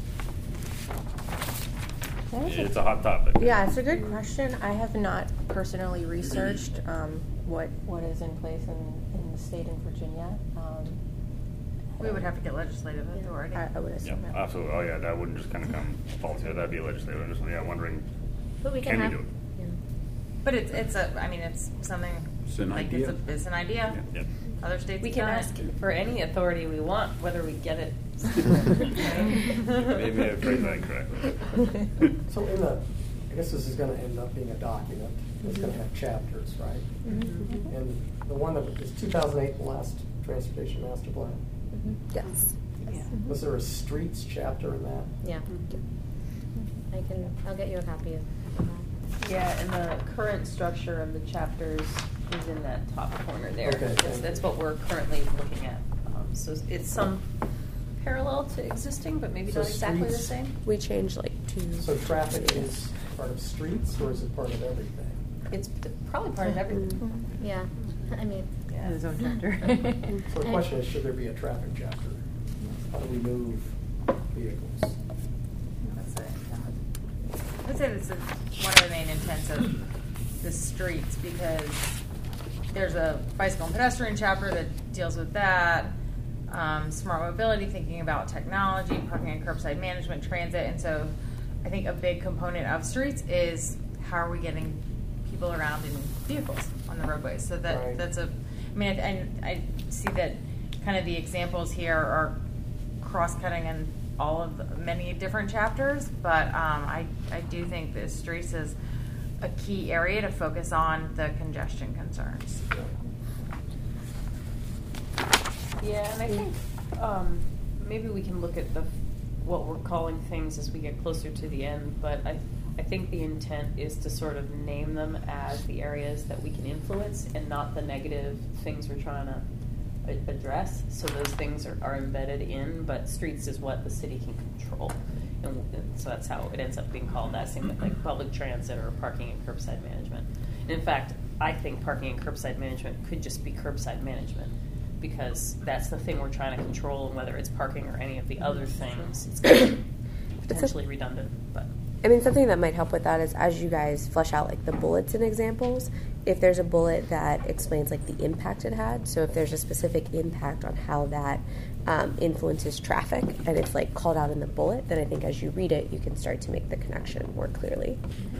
It's a hot topic. Yeah, it's a good question. I have not personally researched what is in place in the state in Virginia. We would have to get legislative authority. I would assume. Yeah, absolutely. Oh, yeah, that wouldn't just kind of come false here. That'd be a legislative. I'm just wondering, but we can we do it? Yeah. But it's something. It's an like idea. It's an idea. Yeah. Other states We have can done ask it. for any authority we want, whether we get it. Maybe I phrased that incorrectly. So I guess this is going to end up being a document. It's going to have chapters, right? Mm-hmm. And the one that was 2008, the last transportation master plan. Yes. Was there a streets chapter in that? Yeah. I'll get you a copy of that. Yeah, and the current structure of the chapters is in that top corner there. Okay. That's what we're currently looking at. So it's some parallel to existing, but maybe So not exactly the streets- same. We changed two. So traffic is part of streets, or is it part of everything? It's probably part of everything. Mm-hmm. Yeah. In his own chapter. So the question is, should there be a traffic chapter? How do we move vehicles? I'd say this is one of the main intents of the streets, because there's a bicycle and pedestrian chapter that deals with that, smart mobility, thinking about technology, parking and curbside management, transit, and so I think a big component of streets is how are we getting people around in vehicles on the roadways. So that's and I see that kind of the examples here are cross-cutting in all of many different chapters, but I do think the streets is a key area to focus on the congestion concerns. Yeah, and I think maybe we can look at what we're calling things as we get closer to the end, but I think the intent is to sort of name them as the areas that we can influence and not the negative things we're trying to address. So those things are embedded in, but streets is what the city can control. And so that's how it ends up being called that, same with like public transit or parking and curbside management. And in fact, I think parking and curbside management could just be curbside management, because that's the thing we're trying to control, and whether it's parking or any of the other things, it's going to be potentially redundant. But Something that might help with that is, as you guys flesh out the bullets and examples, if there's a bullet that explains the impact it had, so if there's a specific impact on how that influences traffic and it's called out in the bullet, then I think as you read it, you can start to make the connection more clearly.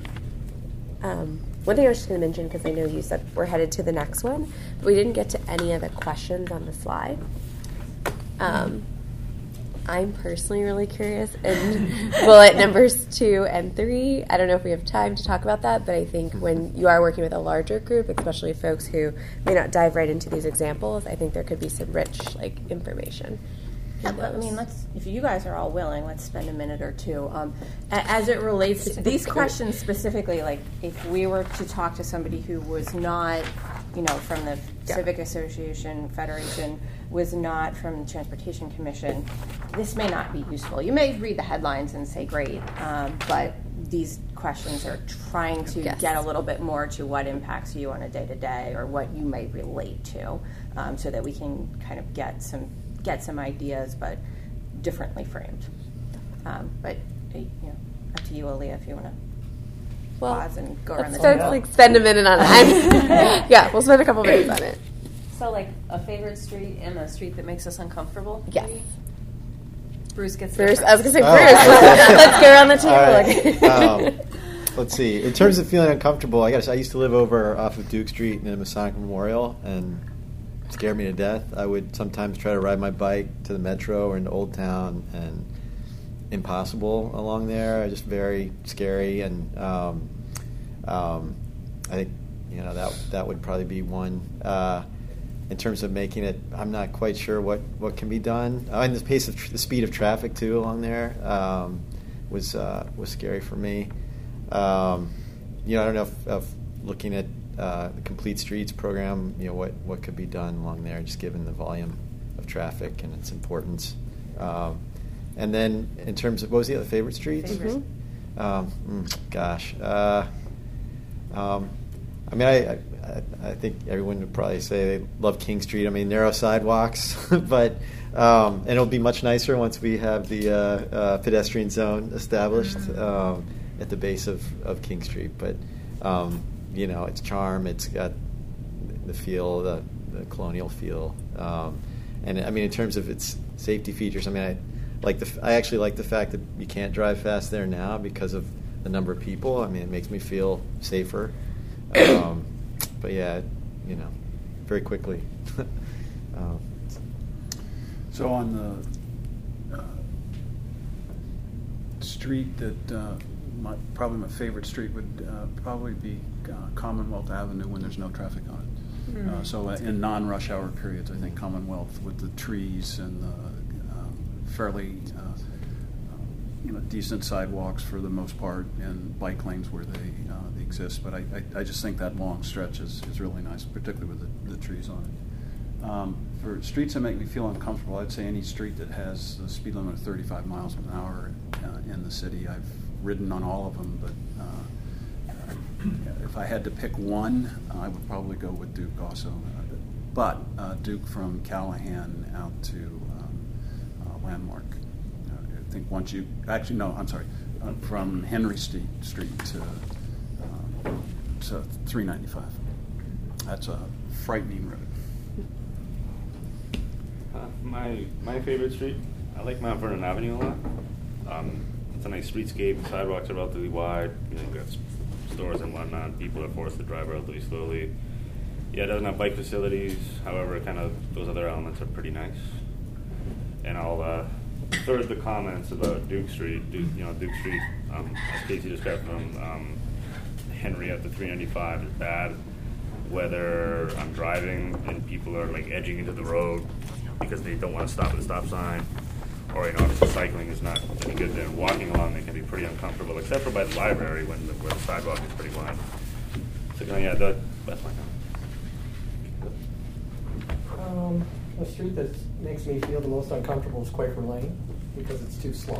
One thing I was just going to mention, because I know you said we're headed to the next one, but we didn't get to any of the questions on the slide. I'm personally really curious in bullet numbers 2 and 3. I don't know if we have time to talk about that, but I think when you are working with a larger group, especially folks who may not dive right into these examples, I think there could be some rich information. Yeah, but, I mean, if you guys are all willing, let's spend a minute or two. As it relates to these questions specifically, like if we were to talk to somebody who was not, from the Civic Association Federation, was not from the Transportation Commission, this may not be useful. You may read the headlines and say, great, but these questions are trying to get a little bit more to what impacts you on a day-to-day or what you may relate to, so that we can kind of get some ideas, but differently framed. But up to you, Aaliyah, if you want to pause and go around the table. Let's spend a minute on it. Yeah, we'll spend a couple minutes on it. So, like a favorite street and a street that makes us uncomfortable? Yes. Bruce gets Bruce. different. I was going to say Bruce. Let's go around the table. All right. Let's see. In terms of feeling uncomfortable, I used to live over off of Duke Street near the Masonic Memorial, and it scared me to death. I would sometimes try to ride my bike to the Metro or into Old Town, and impossible along there. Just very scary, and I think that would probably be one. In terms of making it, I'm not quite sure what can be done. And the speed of traffic too along there was scary for me. I don't know if looking at the Complete Streets program, what could be done along there, just given the volume of traffic and its importance. And then in terms of, what was the other favorite streets? Gosh. I think everyone would probably say they love King Street. I mean, narrow sidewalks, but and it'll be much nicer once we have the pedestrian zone established at the base of King Street. But its charm, it's got the feel, the colonial feel, and I mean, in terms of its safety features, I mean, I actually like the fact that you can't drive fast there now because of the number of people. I mean, it makes me feel safer. But yeah, very quickly. So on the street that probably my favorite street would probably be Commonwealth Avenue when there's no traffic on it. Mm-hmm. So in non-rush hour periods, I think Commonwealth with the trees and the fairly decent sidewalks for the most part, and bike lanes where they exist. But I just think that long stretch is really nice, particularly with the trees on it. For streets that make me feel uncomfortable, I'd say any street that has the speed limit of 35 miles an hour in the city. I've ridden on all of them, but if I had to pick one, I would probably go with Duke also. But Duke from Callahan out to Landmark. I think once you actually no, I'm sorry, from Henry Street to 395. That's a frightening road. My favorite street, I like Mount Vernon Avenue a lot. It's a nice streetscape. The sidewalks are relatively wide. You've got stores and whatnot. People are forced to drive relatively slowly. Yeah, it doesn't have bike facilities. However, kind of those other elements are pretty nice. And I'll third the comments about Duke Street. Duke Street, as Casey described from Henry up to 395 is bad. Whether I'm driving and people are like edging into the road because they don't want to stop at the stop sign, or obviously cycling is not any good there. Walking along, they can be pretty uncomfortable, except for by the library where the sidewalk is pretty wide. So yeah, that's my comment. The street that makes me feel the most uncomfortable is Quaker Lane because it's too slow.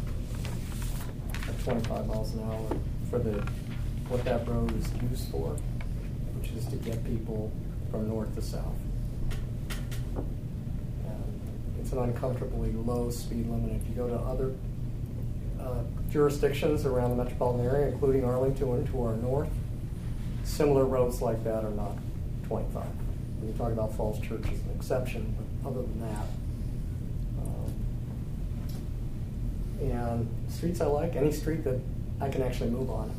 At 25 miles an hour for what that road is used for, which is to get people from north to south. It's an uncomfortably low speed limit. If you go to other jurisdictions around the metropolitan area, including Arlington and to our north, similar roads like that are not 25. When you talk about Falls Church as an exception, but other than that. And streets I like, any street that I can actually move on.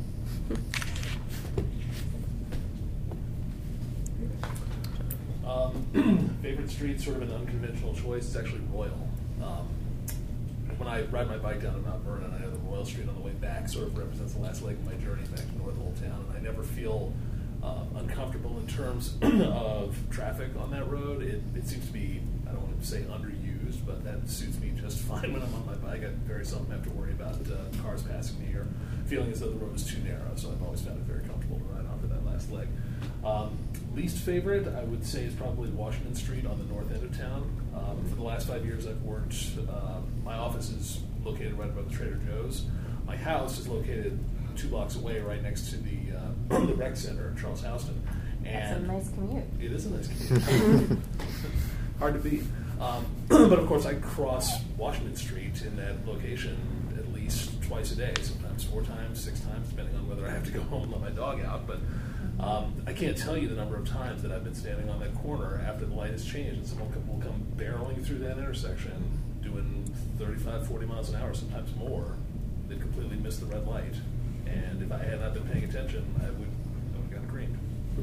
Favorite street, sort of an unconventional choice. It's actually Royal. When I ride my bike down to Mount Vernon, I have the Royal Street on the way back. Sort of represents the last leg of my journey back to North Old Town, and I never feel uncomfortable in terms of traffic on that road. It seems to be, I don't want to say underused, but that suits me just fine when I'm on my bike. I very seldom have to worry about cars passing me or feeling as though the road is too narrow, so I've always found it very comfortable to ride onto that last leg. Least favorite, I would say, is probably Washington Street on the north end of town. For the last 5 years, I've worked, my office is located right above the Trader Joe's. My house is located 2 blocks away, right next to the rec center in Charles Houston. And that's a nice commute. It is a nice commute. Hard to beat. But of course, I cross Washington Street in that location at least twice a day, sometimes 4 times, 6 times, depending on whether I have to go home and let my dog out. But I can't tell you the number of times that I've been standing on that corner after the light has changed and someone will come barreling through that intersection doing 35, 40 miles an hour, sometimes more. They'd completely missed the red light. And if I had not been paying attention, I would have gotten greened.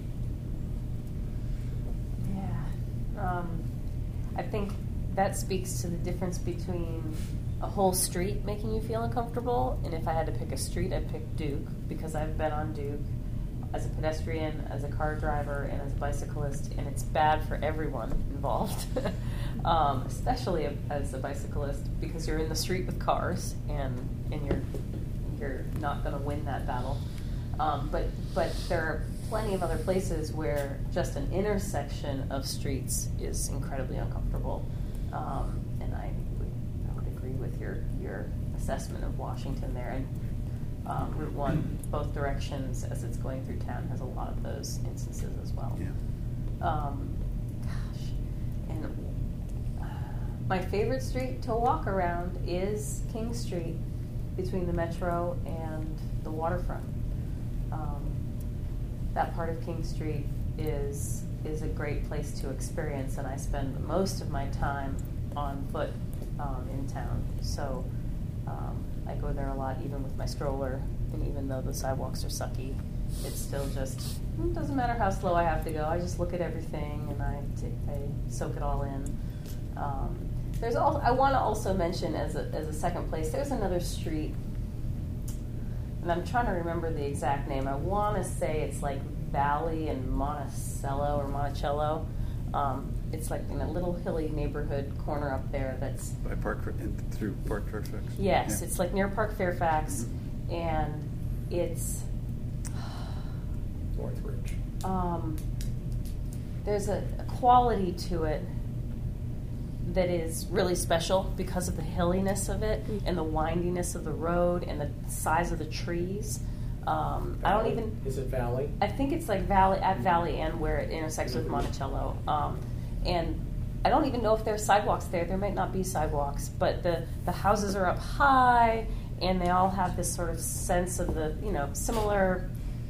Yeah. I think that speaks to the difference between a whole street making you feel uncomfortable, and if I had to pick a street, I'd pick Duke, because I've been on Duke as a pedestrian, as a car driver, and as a bicyclist, and it's bad for everyone involved, especially as a bicyclist, because you're in the street with cars, and you're not going to win that battle. But there are plenty of other places where just an intersection of streets is incredibly uncomfortable, and I would agree with your assessment of Washington there. And Route 1, both directions as it's going through town, has a lot of those instances as well. Yeah. My favorite street to walk around is King Street, between the Metro and the waterfront. That part of King Street is a great place to experience, and I spend most of my time on foot in town. So I go there a lot, even with my stroller, and even though the sidewalks are sucky, it's still just, it doesn't matter how slow I have to go. I just look at everything and I soak it all in. I want to also mention as a second place, there's another street, and I'm trying to remember the exact name. I want to say it's like Valley and Monticello. It's like in a little hilly neighborhood corner up there that's by through Park Fairfax. Yes, yeah. It's like near Park Fairfax, and it's Northridge. There's a quality to it that is really special because of the hilliness of it and the windiness of the road and the size of the trees. I don't even. Is it Valley? I think it's like Valley End where it intersects with Monticello. And I don't even know if there's sidewalks there. There might not be sidewalks, but the houses are up high, and they all have this sort of sense of the, similar,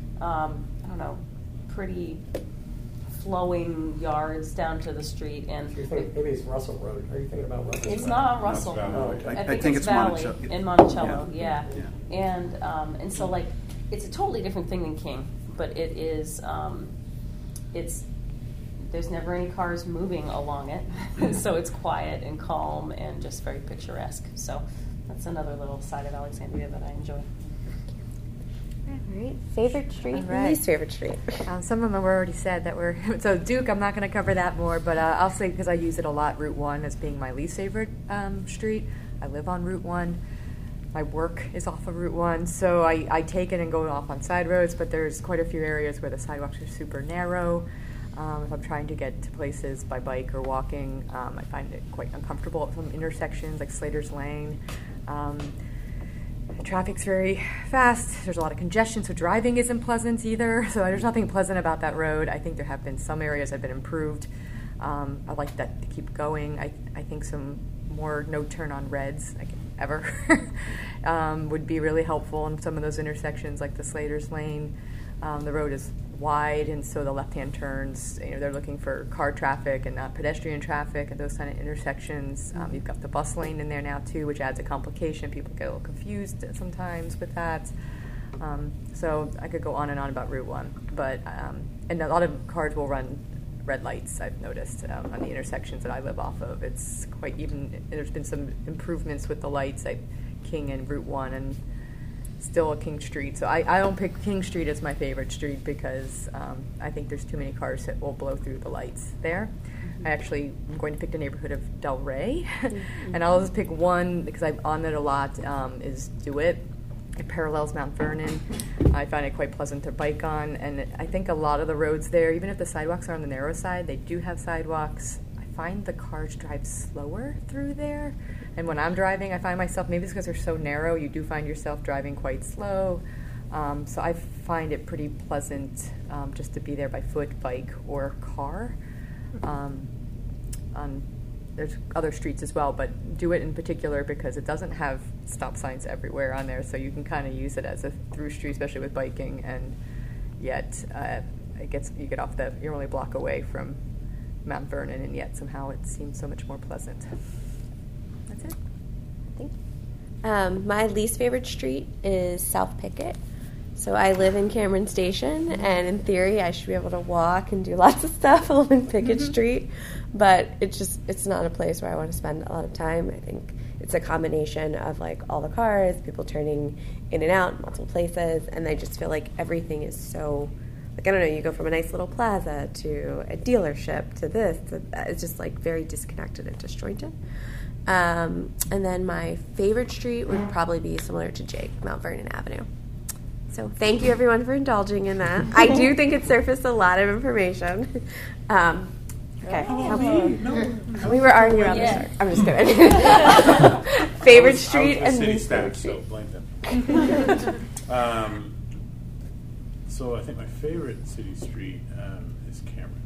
pretty flowing yards down to the street. And you think maybe it's Russell Road. Are you thinking about Russell Road? It's not on Russell. I think it's Valley in Monticello. Yeah. And so like it's a totally different thing than King, but it is there's never any cars moving along it, so it's quiet and calm and just very picturesque. So that's another little side of Alexandria that I enjoy. All right. Favorite street and least favorite street? Some of them were already said that were. So Duke, I'm not going to cover that more, but I'll say, because I use it a lot, Route 1 as being my least favorite street. I live on Route 1. My work is off of Route 1, so I take it and go off on side roads, but there's quite a few areas where the sidewalks are super narrow. If I'm trying to get to places by bike or walking, I find it quite uncomfortable at some intersections like Slater's Lane. Traffic's very fast. There's a lot of congestion, so driving isn't pleasant either. So there's nothing pleasant about that road. I think there have been some areas that have been improved. I'd like that to keep going. I think some more no turn on reds, like ever, would be really helpful in some of those intersections like the Slater's Lane. The road is wide, and so the left-hand turns, they're looking for car traffic and not pedestrian traffic at those kind of intersections. You've got the bus lane in there now too, which adds a complication. People get a little confused sometimes with that. So I could go on and on about Route 1, but and a lot of cars will run red lights. I've noticed on the intersections that I live off of. It's quite even. There's been some improvements with the lights at King and Route 1 and still King Street. So I don't pick King Street as my favorite street because I think there's too many cars that will blow through the lights there. I actually am going to pick the neighborhood of Del Rey, and I'll just pick one because I'm on it a lot, is DeWitt. It parallels Mount Vernon. I find it quite pleasant to bike on, and I think a lot of the roads there, even if the sidewalks are on the narrow side, they do have sidewalks. I find the cars drive slower through there, and when I'm driving, I find myself, maybe it's because they're so narrow, you do find yourself driving quite slow. So I find it pretty pleasant just to be there by foot, bike, or car. There's other streets as well, but DeWitt in particular because it doesn't have stop signs everywhere on there, so you can kind of use it as a through street, especially with biking, and yet you get off you're only a block away from Mount Vernon, and yet somehow it seems so much more pleasant. That's it. Thank you. My least favorite street is South Pickett. So I live in Cameron Station, and in theory, I should be able to walk and do lots of stuff along Pickett Street, but it's not a place where I want to spend a lot of time. I think it's a combination of like all the cars, people turning in and out, multiple places, and I just feel like everything is so, like, I don't know, you go from a nice little plaza to a dealership to this, it's just like very disconnected and disjointed. And then my favorite street would probably be similar to Jake, Mount Vernon Avenue. So thank you, everyone, for indulging in that. I do think it surfaced a lot of information. Okay. We were arguing around the start. I'm just kidding. Favorite street and city least staff, favorite street. so blame them. So I think my favorite city street is Cameron.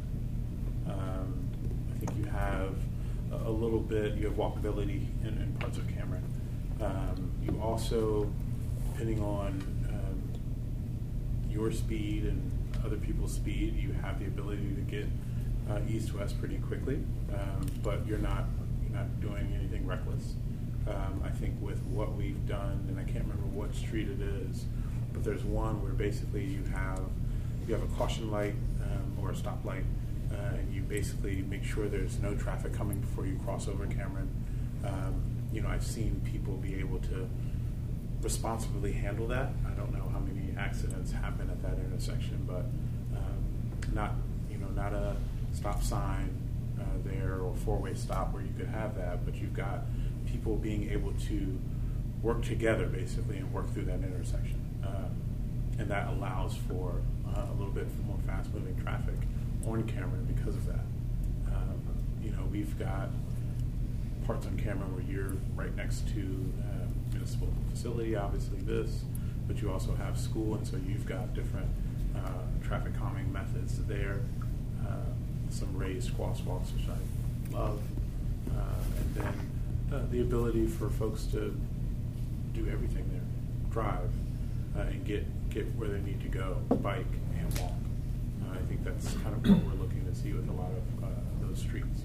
I think you have a little bit, you have walkability in parts of Cameron. You also, depending on your speed and other people's speed, you have the ability to get east-west pretty quickly, but you're not doing anything reckless. I think with what we've done, and I can't remember what street it is, but there's one where basically you have a caution light or a stoplight, and you basically make sure there's no traffic coming before you cross over Cameron. I've seen people be able to responsibly handle that. I don't know how many accidents happen at that intersection, but not a stop sign there or four-way stop where you could have that, but you've got people being able to work together basically and work through that intersection, and that allows for a little bit more fast-moving traffic on Cameron because of that. We've got parts on Cameron where you're right next to municipal facility, obviously this, but you also have school, and so you've got different traffic calming methods there. Some raised crosswalks, which I love, and then the ability for folks to do everything there, drive and get where they need to go, bike and walk. I think that's kind of what we're looking to see with a lot of those streets.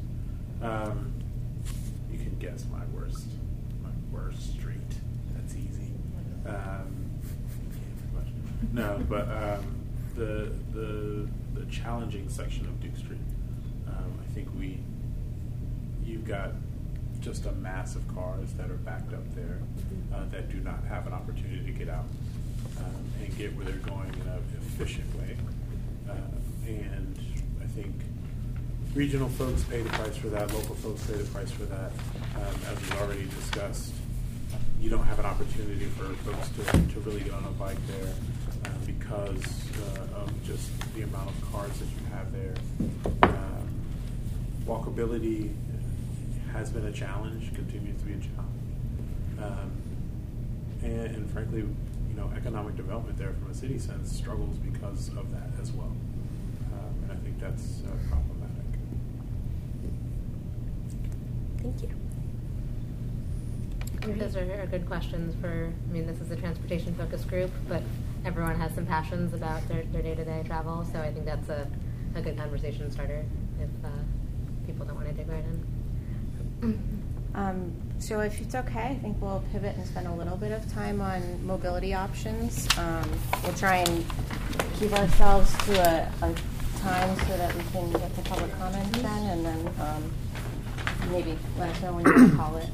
You can guess my worst street. That's easy. No, but the challenging section of Duke Street. I think you've got just a mass of cars that are backed up there that do not have an opportunity to get out and get where they're going in an efficient way. And I think regional folks pay the price for that, local folks pay the price for that. As we've already discussed, you don't have an opportunity for folks to really get on a bike there because of just the amount of cars that you have there. Walkability has been a challenge, continues to be a challenge. And frankly, economic development there from a city sense struggles because of that as well. And I think that's problematic. Thank you. I think those are good questions this is a transportation focus group, but everyone has some passions about their day-to-day travel, so I think that's a good conversation starter if people don't want to dig right in. So if it's okay, I think we'll pivot and spend a little bit of time on mobility options. We'll try and keep ourselves to a time so that we can get to public comments then, and then maybe let us know when you want to call it.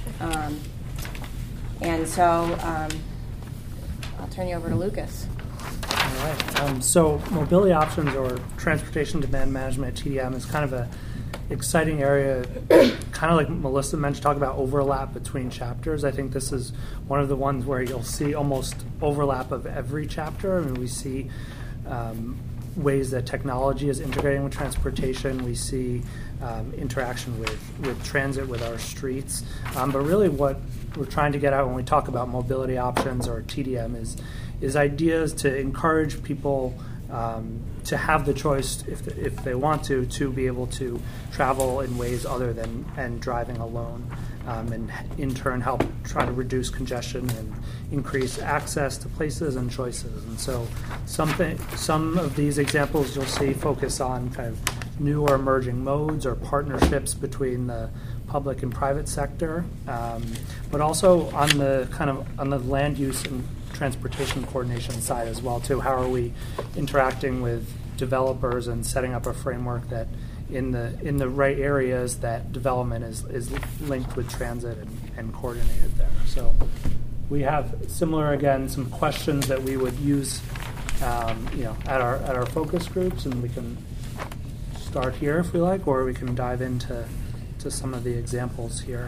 And so I'll turn you over to Lucas. All right. So mobility options or transportation demand management at TDM is kind of a exciting area, kind of like Melissa mentioned, talk about overlap between chapters. I think this is one of the ones where you'll see almost overlap of every chapter. I mean, we see ways that technology is integrating with transportation. We see interaction with transit, with our streets. But really what we're trying to get at when we talk about mobility options or TDM is ideas to encourage people to have the choice, if they want to be able to travel in ways other than and driving alone, and in turn help try to reduce congestion and increase access to places and choices. And so some of these examples you'll see focus on kind of new or emerging modes or partnerships between the public and private sector, but also on the land use and transportation coordination side as well too. How are we interacting with developers and setting up a framework that in the right areas that development is linked with transit and coordinated there. So we have similar, again, some questions that we would use at our focus groups, and we can start here if we like, or we can dive into some of the examples here.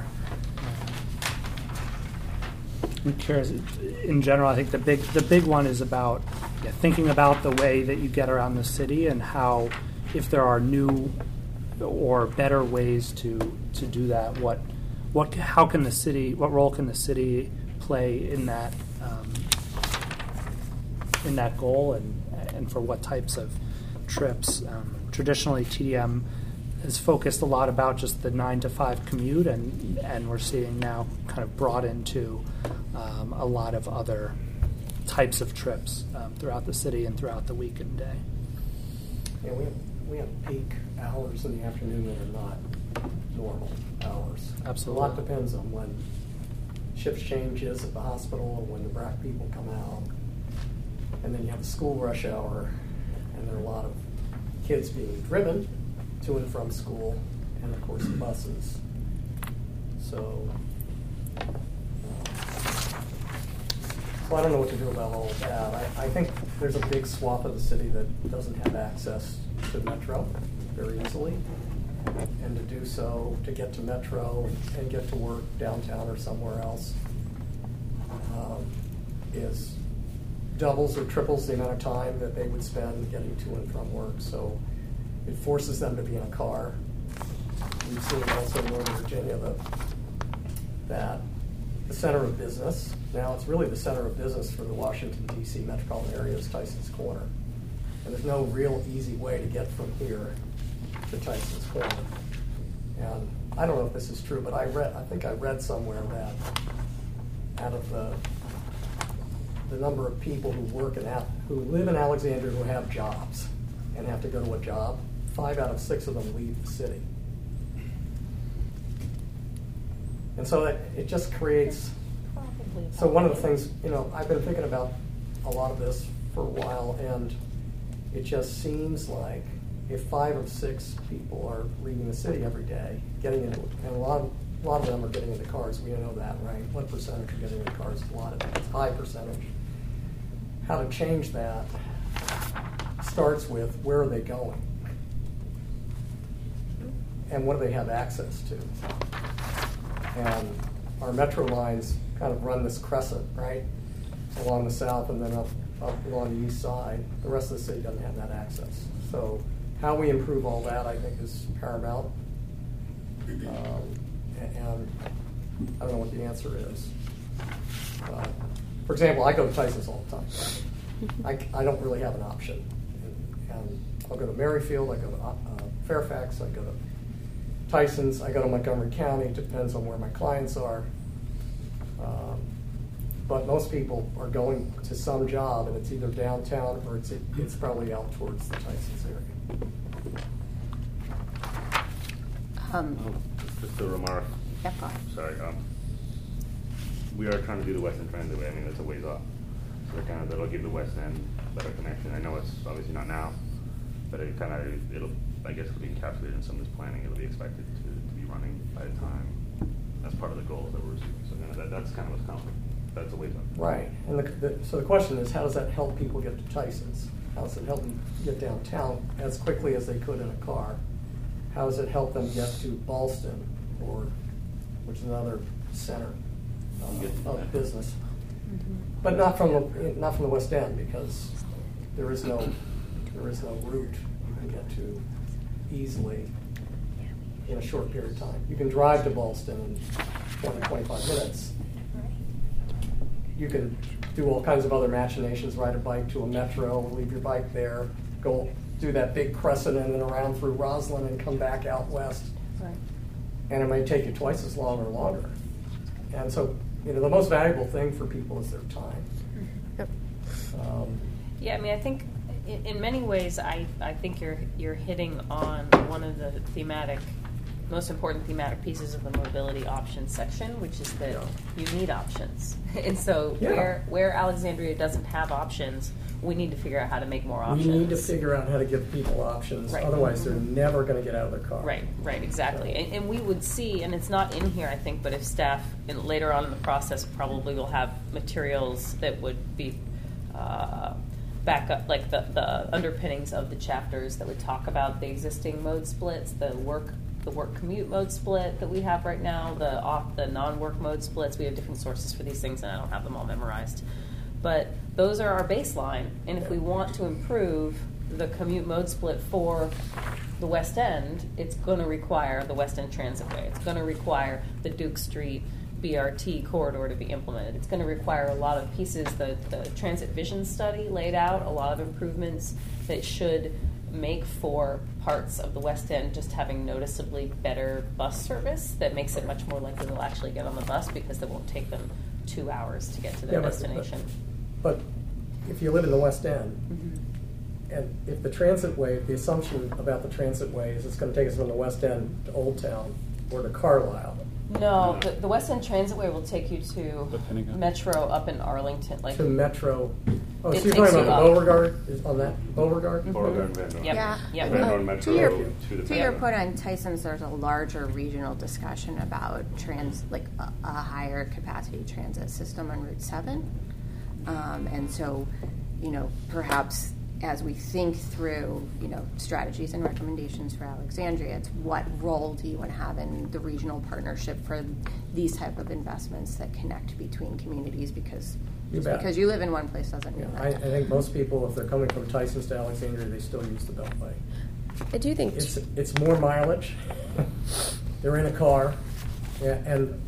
I'm curious, in general, I think the big one is about thinking about the way that you get around the city and how, if there are new or better ways to do that, what role can the city play in that goal, and for what types of trips. Traditionally, TDM has focused a lot about just the 9 to 5 commute, and we're seeing now kind of brought into a lot of other types of trips throughout the city and throughout the week and day. Yeah, we have peak hours in the afternoon that are not normal hours. Absolutely. A lot depends on when shift changes at the hospital and when the BRAC people come out. And then you have the school rush hour, and there are a lot of kids being driven to and from school, and of course the buses. So I don't know what to do about all of that. I think there's a big swath of the city that doesn't have access to Metro very easily. And to do so, to get to Metro and get to work downtown or somewhere else, is doubles or triples the amount of time that they would spend getting to and from work. So it forces them to be in a car. We've seen also in Northern Virginia that the center of business, now it's really the center of business for the Washington, D.C. metropolitan area, is Tyson's Corner. And there's no real easy way to get from here to Tyson's Corner. And I don't know if this is true, but I think I read somewhere that out of the number of people who live in Alexandria who have jobs and have to go to a job, 5 out of 6 of them leave the city. And so it just creates, so one of the things, I've been thinking about a lot of this for a while, and it just seems like if 5 of 6 people are leaving the city every day, getting into it, and a lot of them are getting into cars, we know that, right? What percentage are getting into cars? A lot of it. It's high percentage. How to change that starts with where are they going? And what do they have access to? And our metro lines kind of run this crescent, right? Along the south and then up along the east side. The rest of the city doesn't have that access. So how we improve all that, I think, is paramount. And I don't know what the answer is. For example, I go to Tyson's all the time. I don't really have an option. And I'll go to Merrifield, I go to Fairfax, I go to Tyson's, I go to Montgomery County. It depends on where my clients are. But most people are going to some job, and it's either downtown or it's probably out towards the Tyson's area. Just a remark. Yeah, go ahead. Sorry. We are trying to do the West End Transit Way. I mean, that's a ways off. So that'll give the West End better connection. I know it's obviously not now, but I guess it'll be encapsulated in some of this planning. It'll be expected to be running by the time. That's part of the goals that we're receiving. So that's kind of what's coming. That's a ways up. Right. And so the question is, how does that help people get to Tyson's? How does it help them get downtown as quickly as they could in a car? How does it help them get to Ballston, which is another center of business? But not from the West End, because there is no route you can get to easily in a short period of time. You can drive to Ballston in 20-25 minutes. You can do all kinds of other machinations, ride a bike to a metro, leave your bike there, go do that big crescent and then around through Roslyn and come back out west. Right. And it may take you twice as long or longer. And so, the most valuable thing for people is their time. Yep. Yeah, I mean, I think in many ways, I think you're hitting on one of the most important thematic pieces of the mobility options section, which is that you need options. And so where Alexandria doesn't have options, we need to figure out how to make more options. We need to figure out how to give people options. Right. Otherwise, they're never going to get out of their car. Right, exactly. And we would see, and it's not in here, I think, but if staff later on in the process probably will have materials that would be back up, like the underpinnings of the chapters that would talk about the existing mode splits, the work commute mode split that we have right now, the non-work mode splits. We have different sources for these things, and I don't have them all memorized. But those are our baseline, and if we want to improve the commute mode split for the West End, it's going to require the West End Transitway. It's going to require the Duke Street BRT corridor to be implemented. It's going to require a lot of pieces. The Transit Vision Study laid out a lot of improvements that should make for parts of the West End just having noticeably better bus service that makes it much more likely they'll actually get on the bus because it won't take them 2 hours to get to their destination. But if you live in the West End, and if the assumption about the Transitway is it's going to take us from the West End to Old Town or to Carlisle. No, the West End Transitway will take you to Metro up in Arlington. To Metro. Oh, so you're talking about Beauregard? Is on that Beauregard? Beauregard and Van Dorn. Yeah. Van Dorn Metro to your point on Tyson's, there's a larger regional discussion about a higher capacity transit system on Route 7. And so, perhaps as we think through, strategies and recommendations for Alexandria, it's what role do you want to have in the regional partnership for these type of investments that connect between communities? Because because you live in one place doesn't mean that. I think most people, if they're coming from Tyson's to Alexandria, they still use the Beltway. I do think it's more mileage. They're in a car, and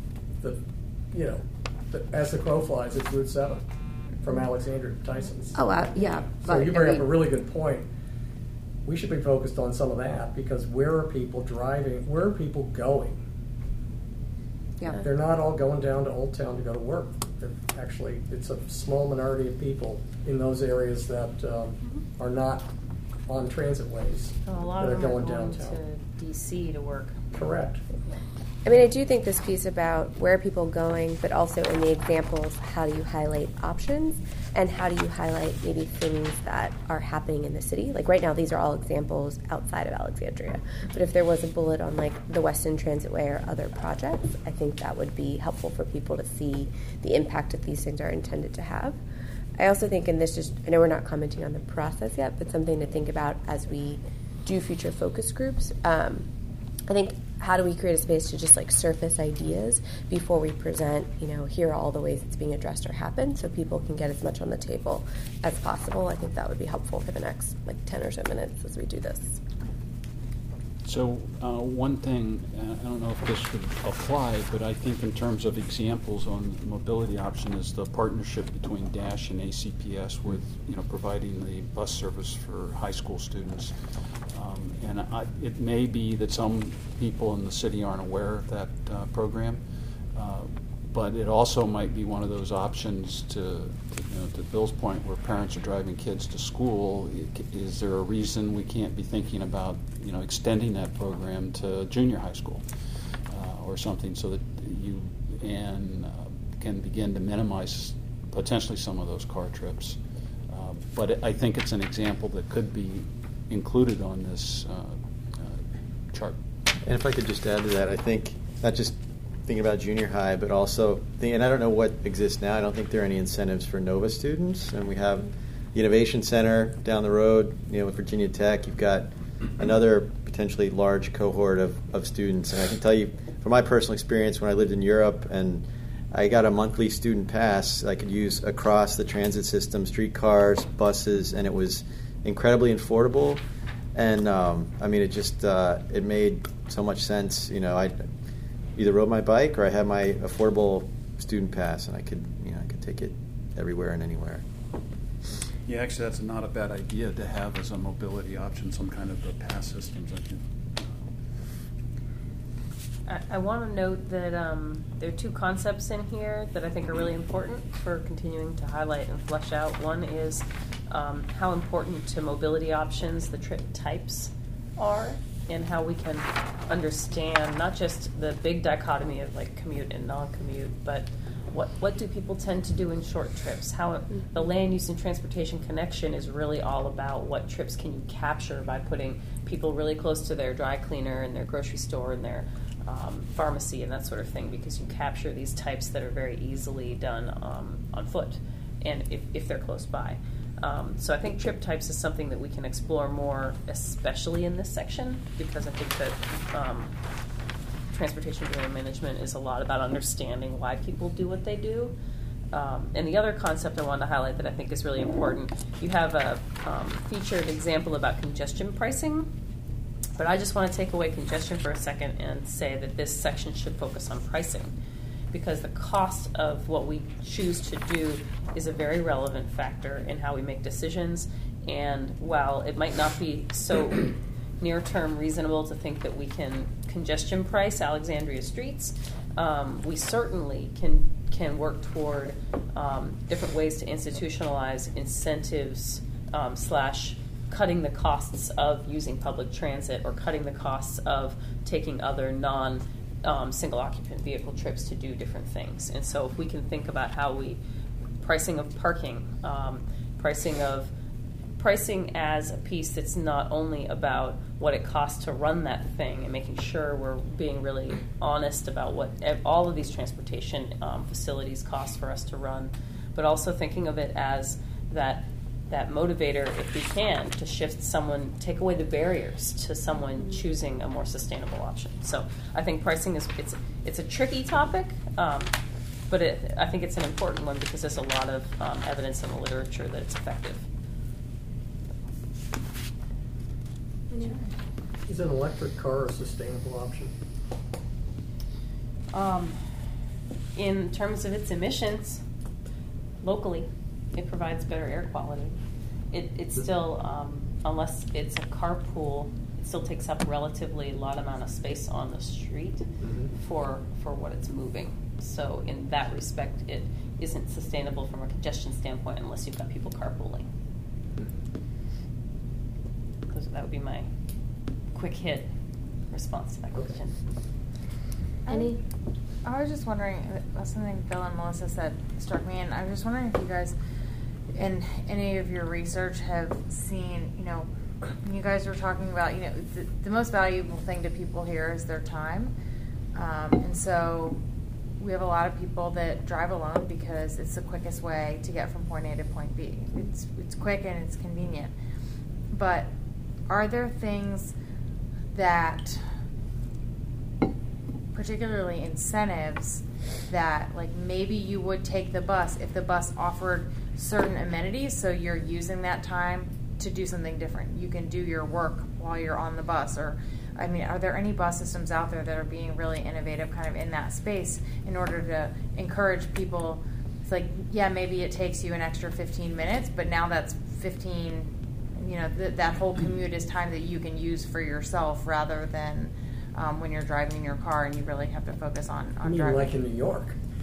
as the crow flies, it's Route 7. From Alexandria to Tyson's. Oh, yeah. So you bring up a really good point. We should be focused on some of that because where are people driving? Where are people going? Yeah. They're not all going down to Old Town to go to work. It's a small minority of people in those areas that are not on transitways that are going downtown. To DC to work. Correct. I mean, I do think this piece about where are people going, but also in the examples, how do you highlight options and how do you highlight maybe things that are happening in the city? Like right now, these are all examples outside of Alexandria. But if there was a bullet on like the West End Transitway or other projects, I think that would be helpful for people to see the impact that these things are intended to have. I also think, and I know we're not commenting on the process yet, but something to think about as we do future focus groups. I think how do we create a space to just like surface ideas before we present, here are all the ways it's being addressed or happened so people can get as much on the table as possible. I think that would be helpful for the next 10 or so minutes as we do this. So one thing, I don't know if this would apply, but I think in terms of examples on mobility option is the partnership between DASH and ACPS with, providing the bus service for high school students. It may be that some people in the city aren't aware of that program, but it also might be one of those options to Bill's point where parents are driving kids to school. Is there a reason we can't be thinking about extending that program to junior high school or something so that you can begin to minimize potentially some of those car trips? But I think it's an example that could be included on this chart. And if I could just add to that, I think not just thinking about junior high, but also and I don't know what exists now. I don't think there are any incentives for Nova students, and we have the Innovation Center down the road. With Virginia Tech, you've got another potentially large cohort of students. And I can tell you from my personal experience when I lived in Europe and I got a monthly student pass I could use across the transit system, streetcars, buses, and it was incredibly affordable. And it just it made so much sense. I either rode my bike or I had my affordable student pass, and I could take it everywhere and anywhere. Yeah, actually, that's not a bad idea to have as a mobility option, some kind of a pass systems. I want to note that there are two concepts in here that I think are really important for continuing to highlight and flesh out. One is how important to mobility options the trip types are, and how we can understand not just the big dichotomy of like commute and non-commute, but what do people tend to do in short trips? How the land use and transportation connection is really all about what trips can you capture by putting people really close to their dry cleaner and their grocery store and their pharmacy and that sort of thing, because you capture these types that are very easily done on foot and if they're close by. So I think trip types is something that we can explore more, especially in this section, because I think that transportation demand management is a lot about understanding why people do what they do. And the other concept I wanted to highlight that I think is really important, you have a featured example about congestion pricing, but I just want to take away congestion for a second and say that this section should focus on pricing, because the cost of what we choose to do is a very relevant factor in how we make decisions. And while it might not be so near-term reasonable to think that we can congestion price Alexandria streets, we certainly can work toward different ways to institutionalize incentives / cutting the costs of using public transit or cutting the costs of taking other single occupant vehicle trips to do different things. And so if we can think about how pricing of parking, pricing as a piece that's not only about what it costs to run that thing and making sure we're being really honest about what all of these transportation facilities cost for us to run, but also thinking of it as that motivator, if we can, to take away the barriers to someone choosing a more sustainable option. So I think pricing it's a tricky topic, but I think it's an important one because there's a lot of evidence in the literature that it's effective. Is an electric car a sustainable option? In terms of its emissions, locally, it provides better air quality. It's still, unless it's a carpool, it still takes up relatively a lot amount of space on the street for what it's moving. So in that respect, it isn't sustainable from a congestion standpoint unless you've got people carpooling. That would be my quick hit response to that question. Any? I was just wondering, something Bill and Melissa said struck me, and I was just wondering if you guys, in any of your research, have seen, you guys were talking about, the most valuable thing to people here is their time. And so we have a lot of people that drive alone because it's the quickest way to get from point A to point B. It's quick and it's convenient. But are there things that, particularly incentives, that like maybe you would take the bus if the bus offered certain amenities, so you're using that time to do something different? You can do your work while you're on the bus, or are there any bus systems out there that are being really innovative kind of in that space in order to encourage people? It's like, yeah, maybe it takes you an extra 15 minutes, but now that's 15, that whole commute is time that you can use for yourself rather than when you're driving in your car and you really have to focus on driving. Like in New York.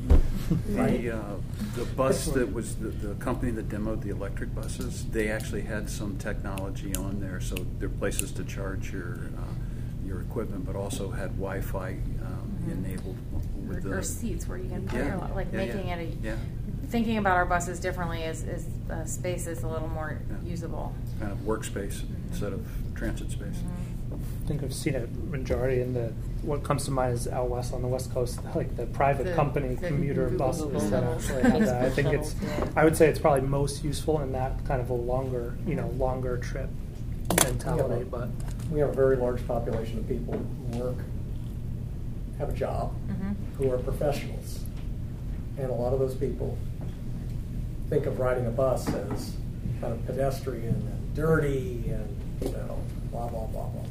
The bus that was the company that demoed the electric buses, they actually had some technology on there, so there are places to charge your equipment, but also had Wi-Fi enabled with or seats where you can put your making it thinking about our buses differently is space is a little more usable. Kind of workspace instead of transit space. I think I've seen a majority what comes to mind is out west on the West Coast, like the private company commuter buses that actually have that. I think I would say it's probably most useful in that kind of a longer trip mentality. But we have a very large population of people who have a job, who are professionals. And a lot of those people think of riding a bus as kind of pedestrian and dirty and, blah, blah, blah, blah.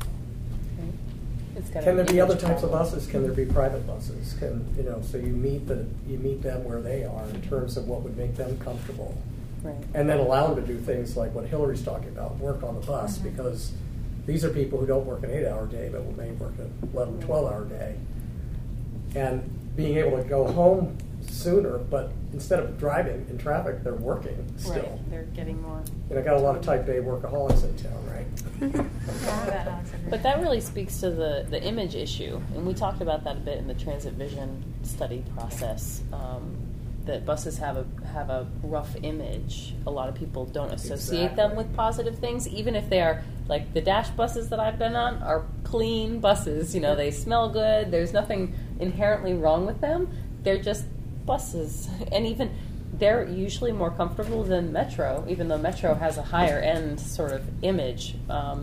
Can there be other types of buses? Can there be private buses? So you meet them where they are in terms of what would make them comfortable. Right. And then allow them to do things like what Hillary's talking about, work on the bus, because these are people who don't work an 8-hour day, but may work an 11, 12-hour day. And being able to go home sooner, but instead of driving in traffic, they're working still. Right, they're getting more. I got a lot of type A workaholics in town, right? But that really speaks to the image issue, and we talked about that a bit in the transit vision study process. That buses have a rough image. A lot of people don't associate them with positive things, even if they are like the Dash buses that I've been on are clean buses. They smell good. There's nothing inherently wrong with them. They're just buses, and even they're usually more comfortable than Metro, even though Metro has a higher end sort of image.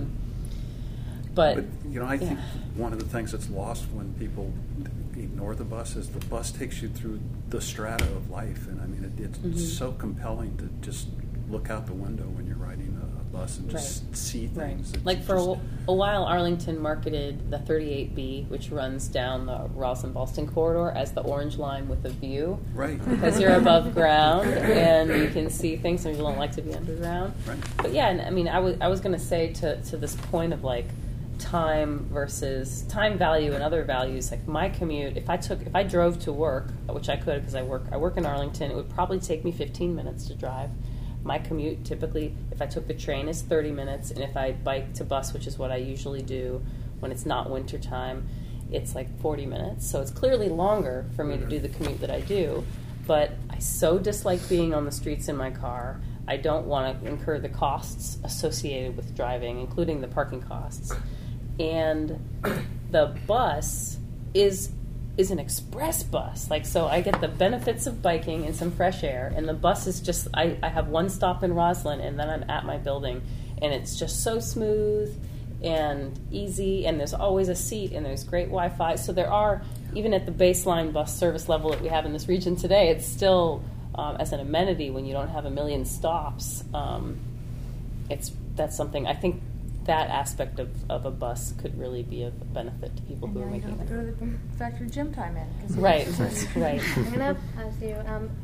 But I think one of the things that's lost when people ignore the bus is the bus takes you through the strata of life, and I mean it's so compelling to just look out the window when you're riding a bus and just see things. Right. Like for a while, Arlington marketed the 38B, which runs down the Rosslyn-Ballston corridor, as the orange line with a view. Right. Because you're above ground and you can see things, and you don't like to be underground. Right. But yeah, and I mean, I was going to say to this point of like time versus time value and other values. Like my commute, if I drove to work, which I could because I work in Arlington, it would probably take me 15 minutes to drive. My commute typically, if I took the train, is 30 minutes, and if I bike to bus, which is what I usually do when it's not winter time, it's like 40 minutes. So it's clearly longer for me to do the commute that I do, but I so dislike being on the streets in my car. I don't want to incur the costs associated with driving, including the parking costs. And the bus is an express bus. Like, so I get the benefits of biking and some fresh air, and the bus is just, I have one stop in Rosslyn, and then I'm at my building, and it's just so smooth and easy, and there's always a seat, and there's great Wi-Fi. So there are, even at the baseline bus service level that we have in this region today, it's still, as an amenity when you don't have a million stops, that's something, I think that aspect of a bus could really be of benefit to people who are making it. Go to the factory gym time in. Right, right. I'm going to pass you.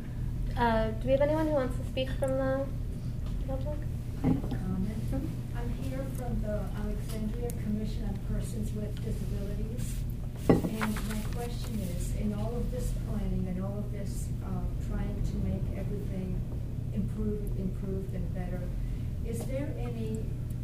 Do we have anyone who wants to speak from the public? I have a comment. I'm here from the Alexandria Commission on Persons with Disabilities. And my question is, in all of this planning and all of this trying to make everything improved and better, is there any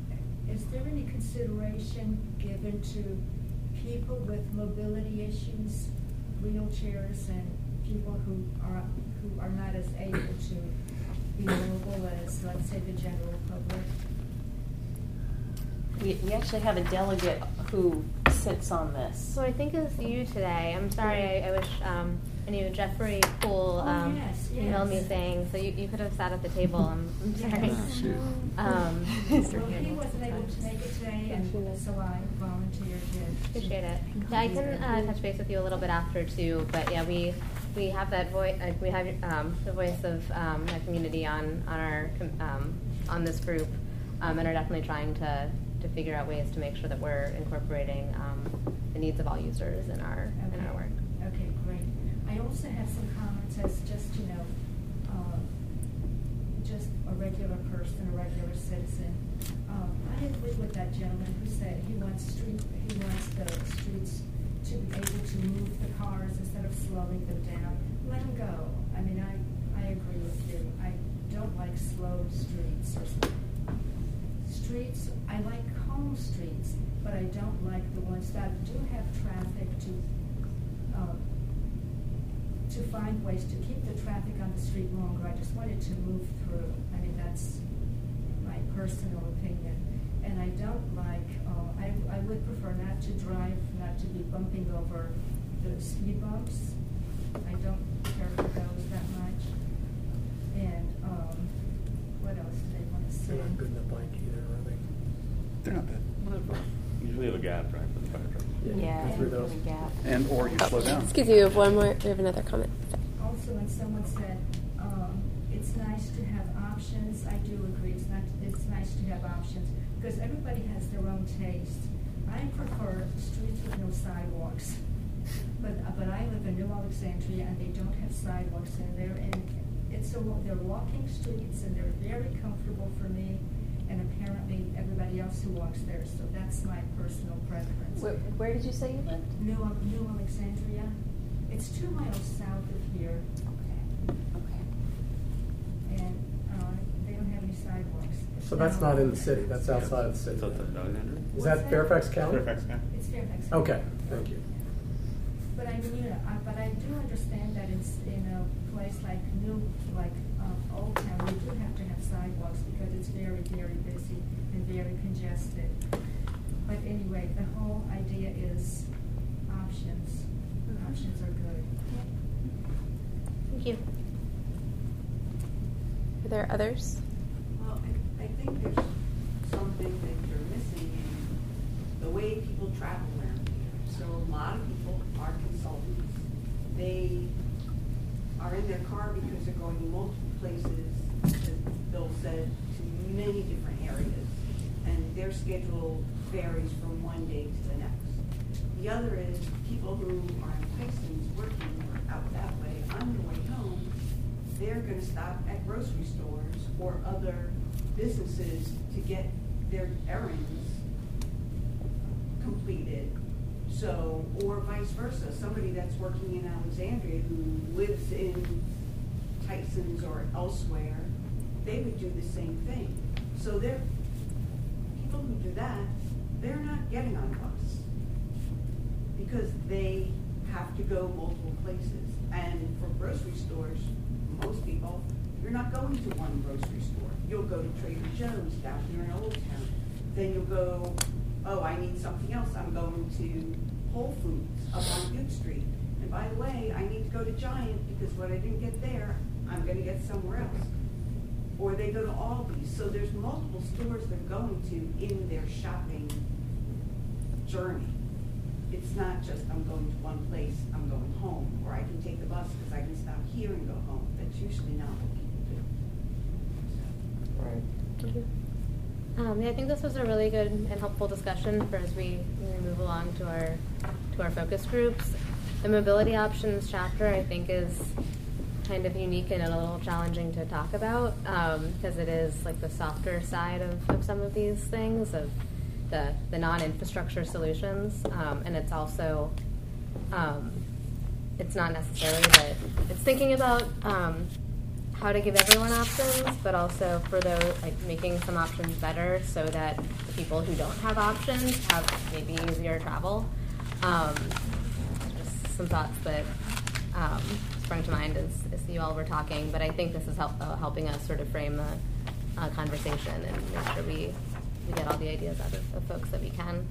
consideration given to people with mobility issues, wheelchairs, and people who are not as able to be mobile as, let's say, the general public? We actually have a delegate who sits on this. So I think it's you today. I'm sorry. I wish I knew Jeffrey Poole emailed me saying, so you could have sat at the table. I'm sorry. Well, he wasn't able to make it today, and so I volunteered to. Appreciate it. Yeah, I can touch base with you a little bit after too. But yeah, we have that voice. We have the voice of the community on our on this group, and are definitely trying to figure out ways to make sure that we're incorporating the needs of all users in our work. Okay, great. I also have some comments as just just a regular person, a regular citizen. I agree with that gentleman who said he wants the streets to be able to move the cars instead of slowing them down. Let them go. I mean, I agree with you. I don't like slow streets streets. I like calm streets, but I don't like the ones that do have traffic to find ways to keep the traffic on the street longer. I just wanted to move through. I mean, that's my personal opinion. And I don't like, I would prefer not to drive, not to be bumping over the speed bumps. I don't care for those that much. And what else do they want to say? They're not good in the bike either, are they? They're not bad. Usually have a gap, right, for the fire truck. Yeah, Go through those. And or you slow down. Excuse me, we have one more. We have another comment. Also, when someone said it's nice to have options, I do agree. It's nice to have options because everybody has their own taste. I prefer streets with no sidewalks, but I live in New Alexandria and they don't have sidewalks in there, and they're walking streets and they're very comfortable for me. And apparently everybody else who walks there, so that's my personal preference. Where did you say you lived? New Alexandria. It's 2 miles south of here. Okay. And they don't have any sidewalks. So that's not in the city. That's outside of the city. Is that Fairfax County? Fairfax County. It's Fairfax County. Okay, thank you. But I mean, but I do understand that in a place like Old Town, we do have to have sidewalks because it's very, very busy and very congested. But anyway, the whole idea is options. Options are good. Thank you. Are there others? Well, I think there's something that you're missing in the way people travel around here. So a lot of people are consultants. They are in their car because they're going to multiple places, as Bill said, to many different areas. And their schedule varies from one day to the next. The other is people who are in Tysons working out that way on their way home, they're going to stop at grocery stores or other businesses to get their errands completed. So, or vice versa, somebody that's working in Alexandria who lives in Tysons or elsewhere, they would do the same thing. So people who do that, they're not getting on a bus because they have to go multiple places. And for grocery stores, most people, you're not going to one grocery store. You'll go to Trader Joe's down here in Old Town. Then you'll go, oh, I need something else. I'm going to Whole Foods up on Duke Street. And by the way, I need to go to Giant because what I didn't get there, I'm going to get somewhere else. Or they go to Aldi's. So there's multiple stores they're going to in their shopping journey. It's not just I'm going to one place, I'm going home, or I can take the bus because I can stop here and go home. That's usually not what people do. Right. Yeah, I think this was a really good and helpful discussion for as we move along to our focus groups. The mobility options chapter, I think, is kind of unique and a little challenging to talk about because it is like the softer side of some of these things, of the non-infrastructure solutions, and it's also it's not necessarily that it's thinking about how to give everyone options, but also for those like making some options better so that the people who don't have options have maybe easier travel. Just some thoughts that sprung to mind as you all were talking, but I think this is helping us sort of frame the conversation and make sure we get all the ideas out of folks that we can.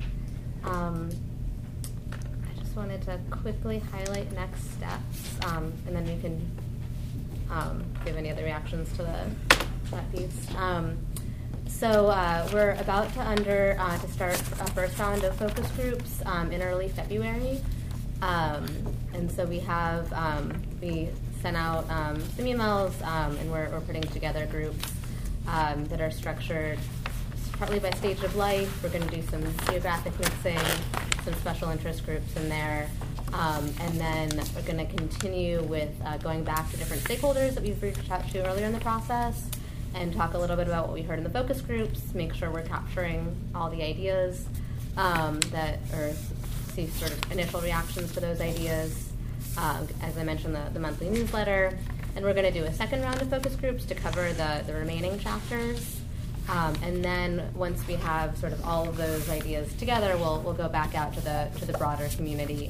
I just wanted to quickly highlight next steps, and then we can give any other reactions to that piece. So we're about to start a first round of focus groups in early February. And so we have, we sent out some emails, and we're putting together groups that are structured partly by stage of life. We're going to do some geographic mixing, some special interest groups in there. And then we're going to continue with going back to different stakeholders that we've reached out to earlier in the process and talk a little bit about what we heard in the focus groups, make sure we're capturing all the ideas or see sort of initial reactions to those ideas. As I mentioned, the monthly newsletter. And we're going to do a second round of focus groups to cover the remaining chapters. And then once we have sort of all of those ideas together, we'll go back out to the broader community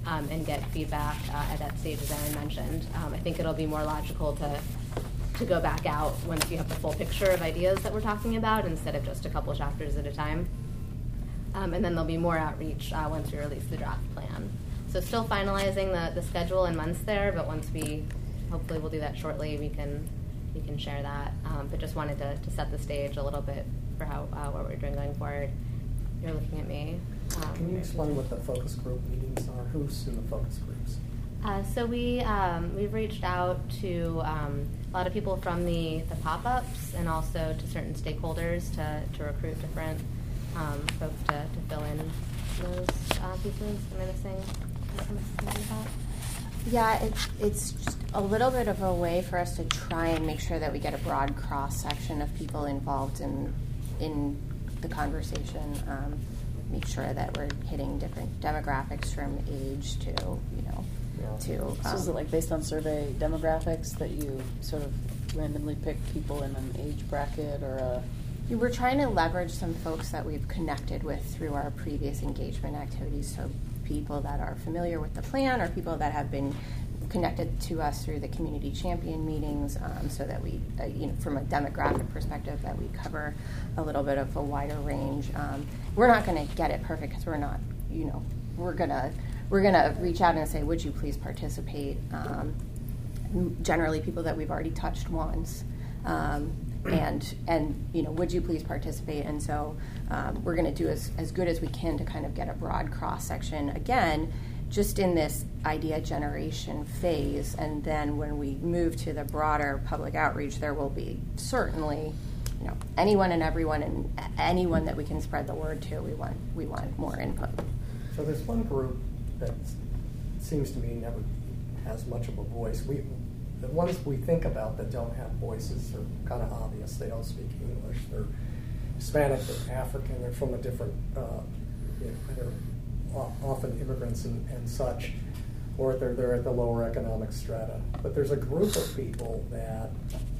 and get feedback at that stage, as Erin mentioned. I think it'll be more logical to go back out once you have the full picture of ideas that we're talking about instead of just a couple chapters at a time. And then there'll be more outreach once we release the draft plan. So still finalizing the schedule and months there, but once hopefully we'll do that shortly, we can share that. But just wanted to set the stage a little bit for what we're doing going forward. You're looking at me. Can you explain what the focus group meetings are? Who's in the focus groups? So we've reached out to a lot of people from the pop-ups and also to certain stakeholders to recruit different folks to fill in those pieces. Am I missing something like that? Yeah, it's just a little bit of a way for us to try and make sure that we get a broad cross-section of people involved in the conversation. Make sure that we're hitting different demographics from age to, to... So is it like based on survey demographics that you sort of randomly pick people in an age bracket or a... We're trying to leverage some folks that we've connected with through our previous engagement activities, so people that are familiar with the plan or people that have been connected to us through the community champion meetings, so that we, from a demographic perspective, that we cover a little bit of a wider range. We're not going to get it perfect because we're not, we're gonna reach out and say, would you please participate? Generally, people that we've already touched once. And would you please participate? And so we're going to do as good as we can to kind of get a broad cross-section, again, just in this idea generation phase. And then when we move to the broader public outreach, there will be certainly, anyone and everyone and anyone that we can spread the word to. We want more input. So there's one group that seems to me never has much of a voice. The ones we think about that don't have voices are kind of obvious. They don't speak English. They're Hispanic, they're African, they're from a different, they're often immigrants and such, or they're at the lower economic strata. But there's a group of people that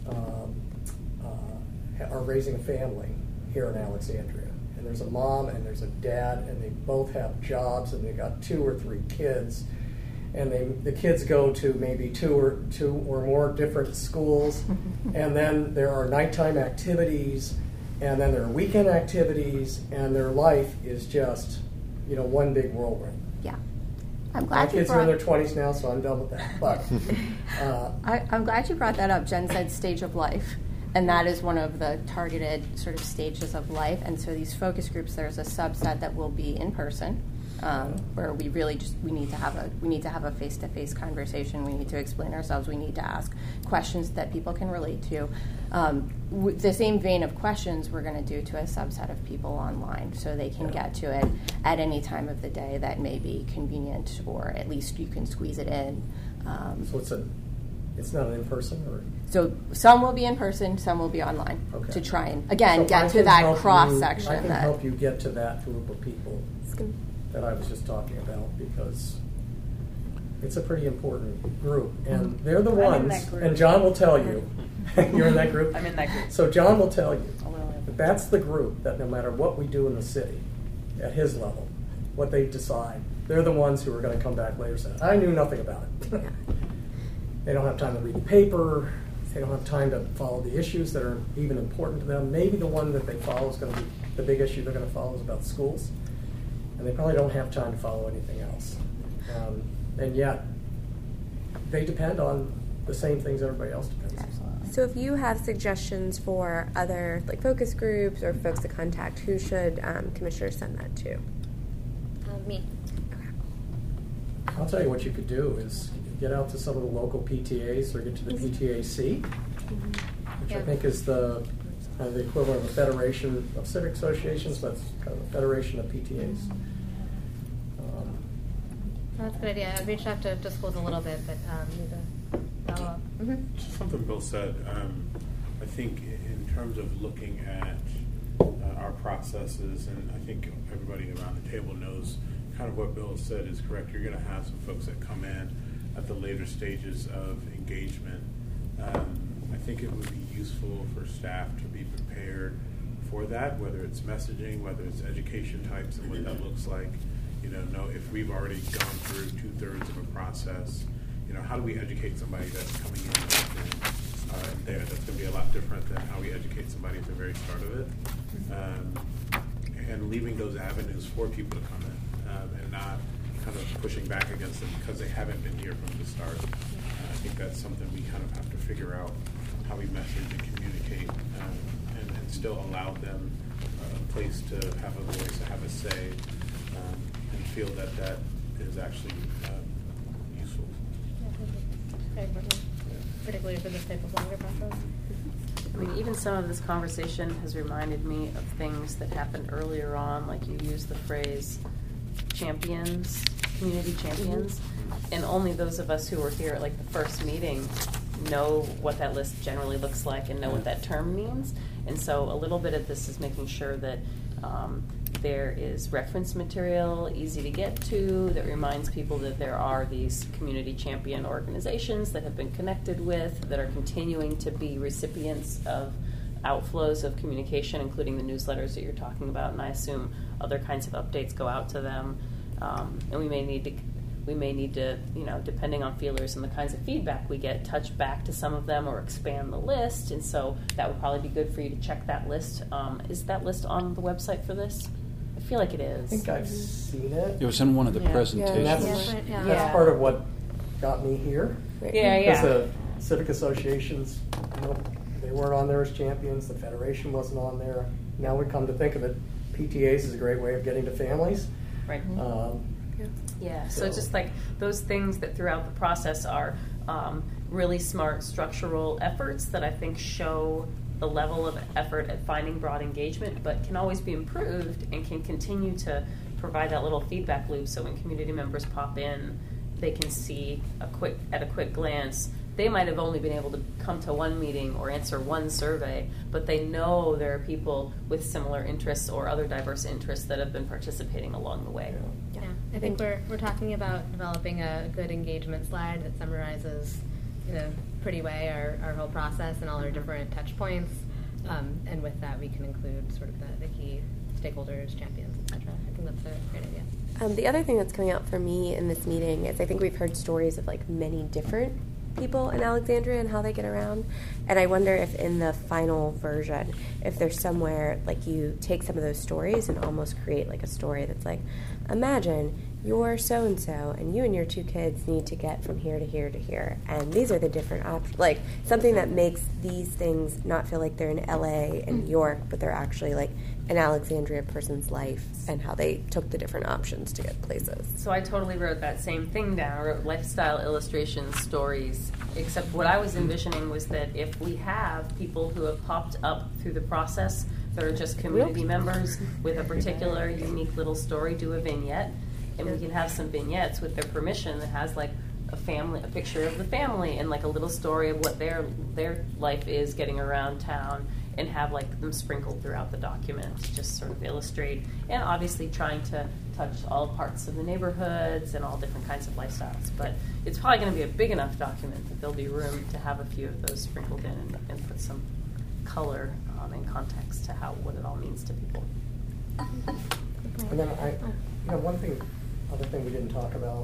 are raising a family here in Alexandria. And there's a mom and there's a dad, and they both have jobs, and they got 2 or 3 kids. And the kids go to maybe two or more different schools, and then there are nighttime activities, and then there are weekend activities, and their life is just, one big whirlwind. Yeah, I'm glad my kids are in their 20s now, so I'm done with that. But I'm glad you brought that up. Jen said stage of life, and that is one of the targeted sort of stages of life. And so these focus groups, there's a subset that will be in person. Where we really we need to have a face-to-face conversation. We need to explain ourselves. We need to ask questions that people can relate to. The same vein of questions we're going to do to a subset of people online, so they can get to it at any time of the day that may be convenient, or at least you can squeeze it in. So it's not an in-person, or so some will be in person, some will be online, to try and so get to that cross section. I can help you get to that group of people that I was just talking about, because it's a pretty important group, and they're the ones, and John will tell you, you're in that group? I'm in that group. So John will tell you that that's the group that no matter what we do in the city, at his level, what they decide, they're the ones who are going to come back later and say, I knew nothing about it. They don't have time to read the paper, they don't have time to follow the issues that are even important to them. Maybe the one that they follow is going to be, the big issue they're going to follow is about schools. And they probably don't have time to follow anything else. And yet, they depend on the same things everybody else depends on. So if you have suggestions for other focus groups or folks to contact, who should commissioners send that to? Me. I'll tell you what you could do is get out to some of the local PTAs, or get to the PTAC, which I think is the equivalent of a federation of civic associations, but it's kind of a federation of PTAs. That's a good idea. I reached out to schools a little bit, but need to follow up. Just something Bill said. I think in terms of looking at our processes, and I think everybody around the table knows kind of what Bill said is correct. You're going to have some folks that come in at the later stages of engagement. I think it would be useful for staff to be prepared for that, whether it's messaging, whether it's education types, and what that looks like. if we've already gone through 2/3 of a process, how do we educate somebody that's coming in there? That's going to be a lot different than how we educate somebody at the very start of it. And leaving those avenues for people to come in and not kind of pushing back against them because they haven't been here from the start. I think that's something we kind of have to figure out how we message and communicate and still allow them a place to have a voice, to have a say, and feel that that is actually useful. Very important, particularly for this type of longer process. I mean, even some of this conversation has reminded me of things that happened earlier on, like you used the phrase champions, community champions, and only those of us who were here at like the first meeting know what that list generally looks like and know what that term means. And so a little bit of this is making sure that there is reference material easy to get to that reminds people that there are these community champion organizations that have been connected with, that are continuing to be recipients of outflows of communication, including the newsletters that you're talking about, and I assume other kinds of updates go out to them. And we may need to, depending on feelers and the kinds of feedback we get, touch back to some of them or expand the list. And so that would probably be good for you to check that list. Is that list on the website for this? I feel like it is. I think I've seen it. It was in one of the presentations. That's part of what got me here. Yeah. Because the civic associations, they weren't on there as champions. The federation wasn't on there. Now we come to think of it, PTAs is a great way of getting to families. Right. So it's just like those things that throughout the process are really smart structural efforts that I think show the level of effort at finding broad engagement, but can always be improved and can continue to provide that little feedback loop so when community members pop in, they can see at a quick glance. They might have only been able to come to one meeting or answer one survey, but they know there are people with similar interests or other diverse interests that have been participating along the way. Yeah, I think we're talking about developing a good engagement slide that summarizes in a pretty way our whole process and all our different touch points. And with that, we can include sort of the key stakeholders, champions, etc. I think that's a great idea. The other thing that's coming out for me in this meeting is I think we've heard stories of like many different people in Alexandria and how they get around. And I wonder if in the final version, if there's somewhere like you take some of those stories and almost create like a story that's like, imagine you're so-and-so and you and your 2 kids need to get from here to here to here. And these are the different options. Like something that makes these things not feel like they're in LA and New York, but they're actually like an Alexandria person's life and how they took the different options to get places. So I totally wrote that same thing down. I wrote lifestyle illustrations, stories, except what I was envisioning was that if we have people who have popped up through the process that are just community members with a particular unique little story, do a vignette, and we can have some vignettes with their permission that has like a picture of the family and like a little story of what their life is getting around town, and have like them sprinkled throughout the document to just sort of illustrate, and obviously trying to touch all parts of the neighborhoods and all different kinds of lifestyles. But it's probably going to be a big enough document that there'll be room to have a few of those sprinkled in and put some color and context to what it all means to people. And then other thing we didn't talk about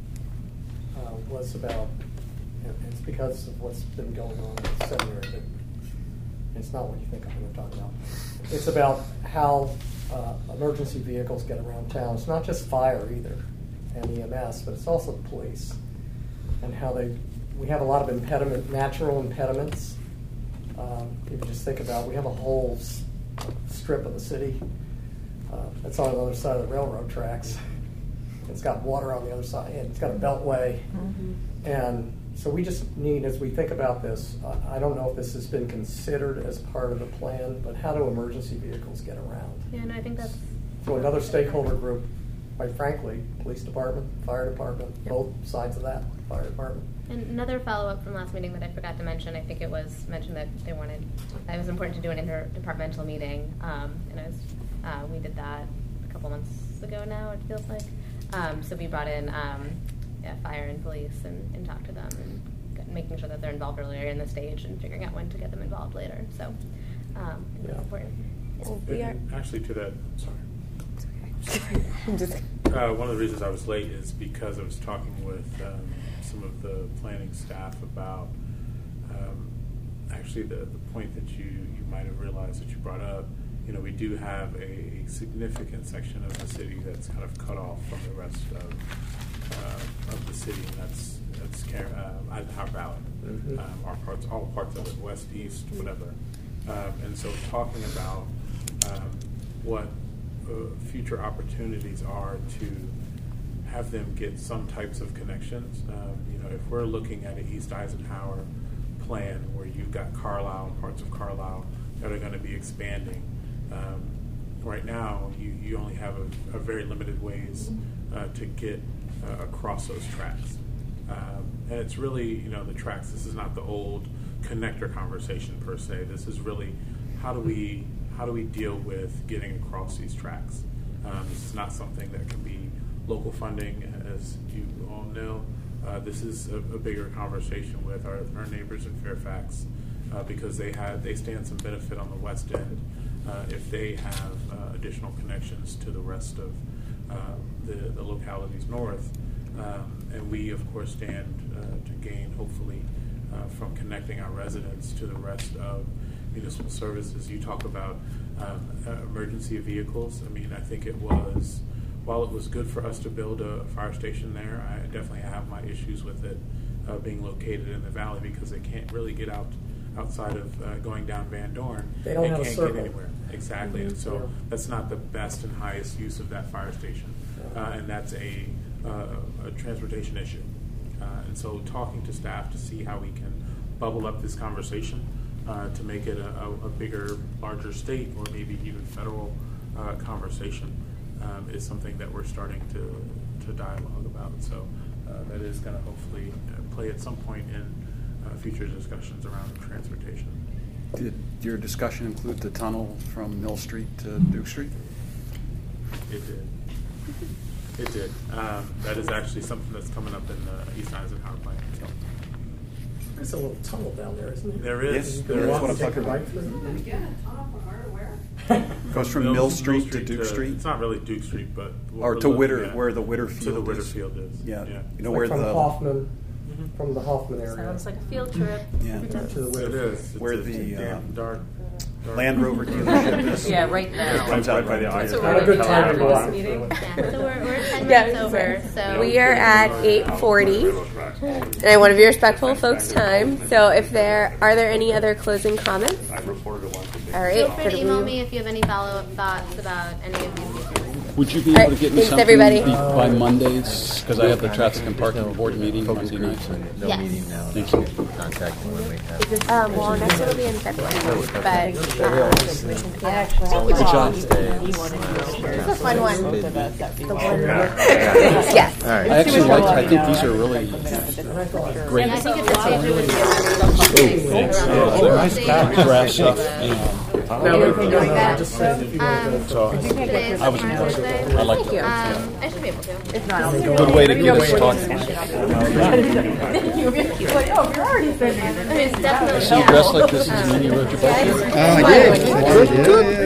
was about, it's because of what's been going on in the seminary, but it's not what you think I'm going to talk about. It's about how emergency vehicles get around town. It's not just fire either and EMS, but it's also police, and how we have a lot of natural impediments. If you just think about, we have a whole strip of the city that's on the other side of the railroad tracks. It's got water on the other side, and it's got a beltway. And so we just need, as we think about this, I don't know if this has been considered as part of the plan, but how do emergency vehicles get around? Yeah, and I think that's... So another stakeholder group, quite frankly, police department, fire department, both sides of that, fire department. And another follow-up from last meeting that I forgot to mention, I think it was mentioned that it was important to do an interdepartmental meeting, and we did that a couple months ago now, it feels like. So we brought in fire and police and talked to them and making sure that they're involved earlier in the stage and figuring out when to get them involved later. So it's important. Actually, to that, sorry. I'm just One of the reasons I was late is because I was talking with some of the planning staff about actually the point that you might have realized that you brought up. You know, we do have a significant section of the city that's kind of cut off from the rest of the city, and that's Eisenhower Valley, all parts of it, west, east, whatever. And so talking about what future opportunities are to have them get some types of connections. You know, if we're looking at an East Eisenhower plan where you've got Carlisle and parts of Carlisle that are going to be expanding, right now you only have a very limited ways to get across those tracks. And it's really, you know, the tracks, this is not the old connector conversation per se. This is really how do we deal with getting across these tracks? This is not something that can be local funding, as you all know. This is a bigger conversation with our neighbors in Fairfax because they stand some benefit on the west end if they have additional connections to the rest of the localities north. And we, of course, stand to gain, hopefully, from connecting our residents to the rest of municipal services. You talk about emergency vehicles. I mean, I think while it was good for us to build a fire station there, I definitely have my issues with it being located in the valley because they can't really get outside of going down Van Dorn. They don't have a can't circle. get anywhere. Exactly. And so that's not the best and highest use of that fire station. And that's a transportation issue. And so talking to staff to see how we can bubble up this conversation to make it a bigger, larger state or maybe even federal conversation is something that we're starting to dialogue about. So that is going to hopefully play at some point in future discussions around transportation. Did your discussion include the tunnel from Mill Street to Duke Street? It did. It did. That is actually something that's coming up in the East Eisenhower plan. So. There's a little tunnel down there, isn't there? There is. You There can is. walk What and I'm take a talking right through. Yeah, tunnel from where? Goes from Mill Street to Duke Street? It's not really Duke Street, but Or to Witter, where the Witter field is. To the Witter field is. Yeah. Yeah. You know Like where from the Hoffman, from the Hoffman area. Sounds like a field trip. Yeah. To the It Witter is. field. Where It's the damn dark. Land Rover dealership is. Yeah, right now. It comes out by the right Iron. Not a good time to go out. Yeah, so we're 10 Yeah, minutes over. So we are at 8:40, and I want to be respectful of folks' time. So, are there any other closing comments? I reported to one. All right. feel free to email me if you have any follow-up thoughts about any of these issues. Would you be All able right, to get me thanks, something everybody. by Mondays? Because I have the traffic and parking board meeting Focus Monday groups night. and no Yes. meeting now. Thank you. Contacting when we have. Well, next one will be in February, but yeah. Good job. It's a fun one. Yeah. Yes. All right. I actually I think these are really great And I think it's a safer with the draft stuff. And Today's I was tomorrow, impressed. Thursday. I liked it. I should be able to. If not, Good way to get us talking. It's definitely. So you dressed like this is when you wrote your book? I did.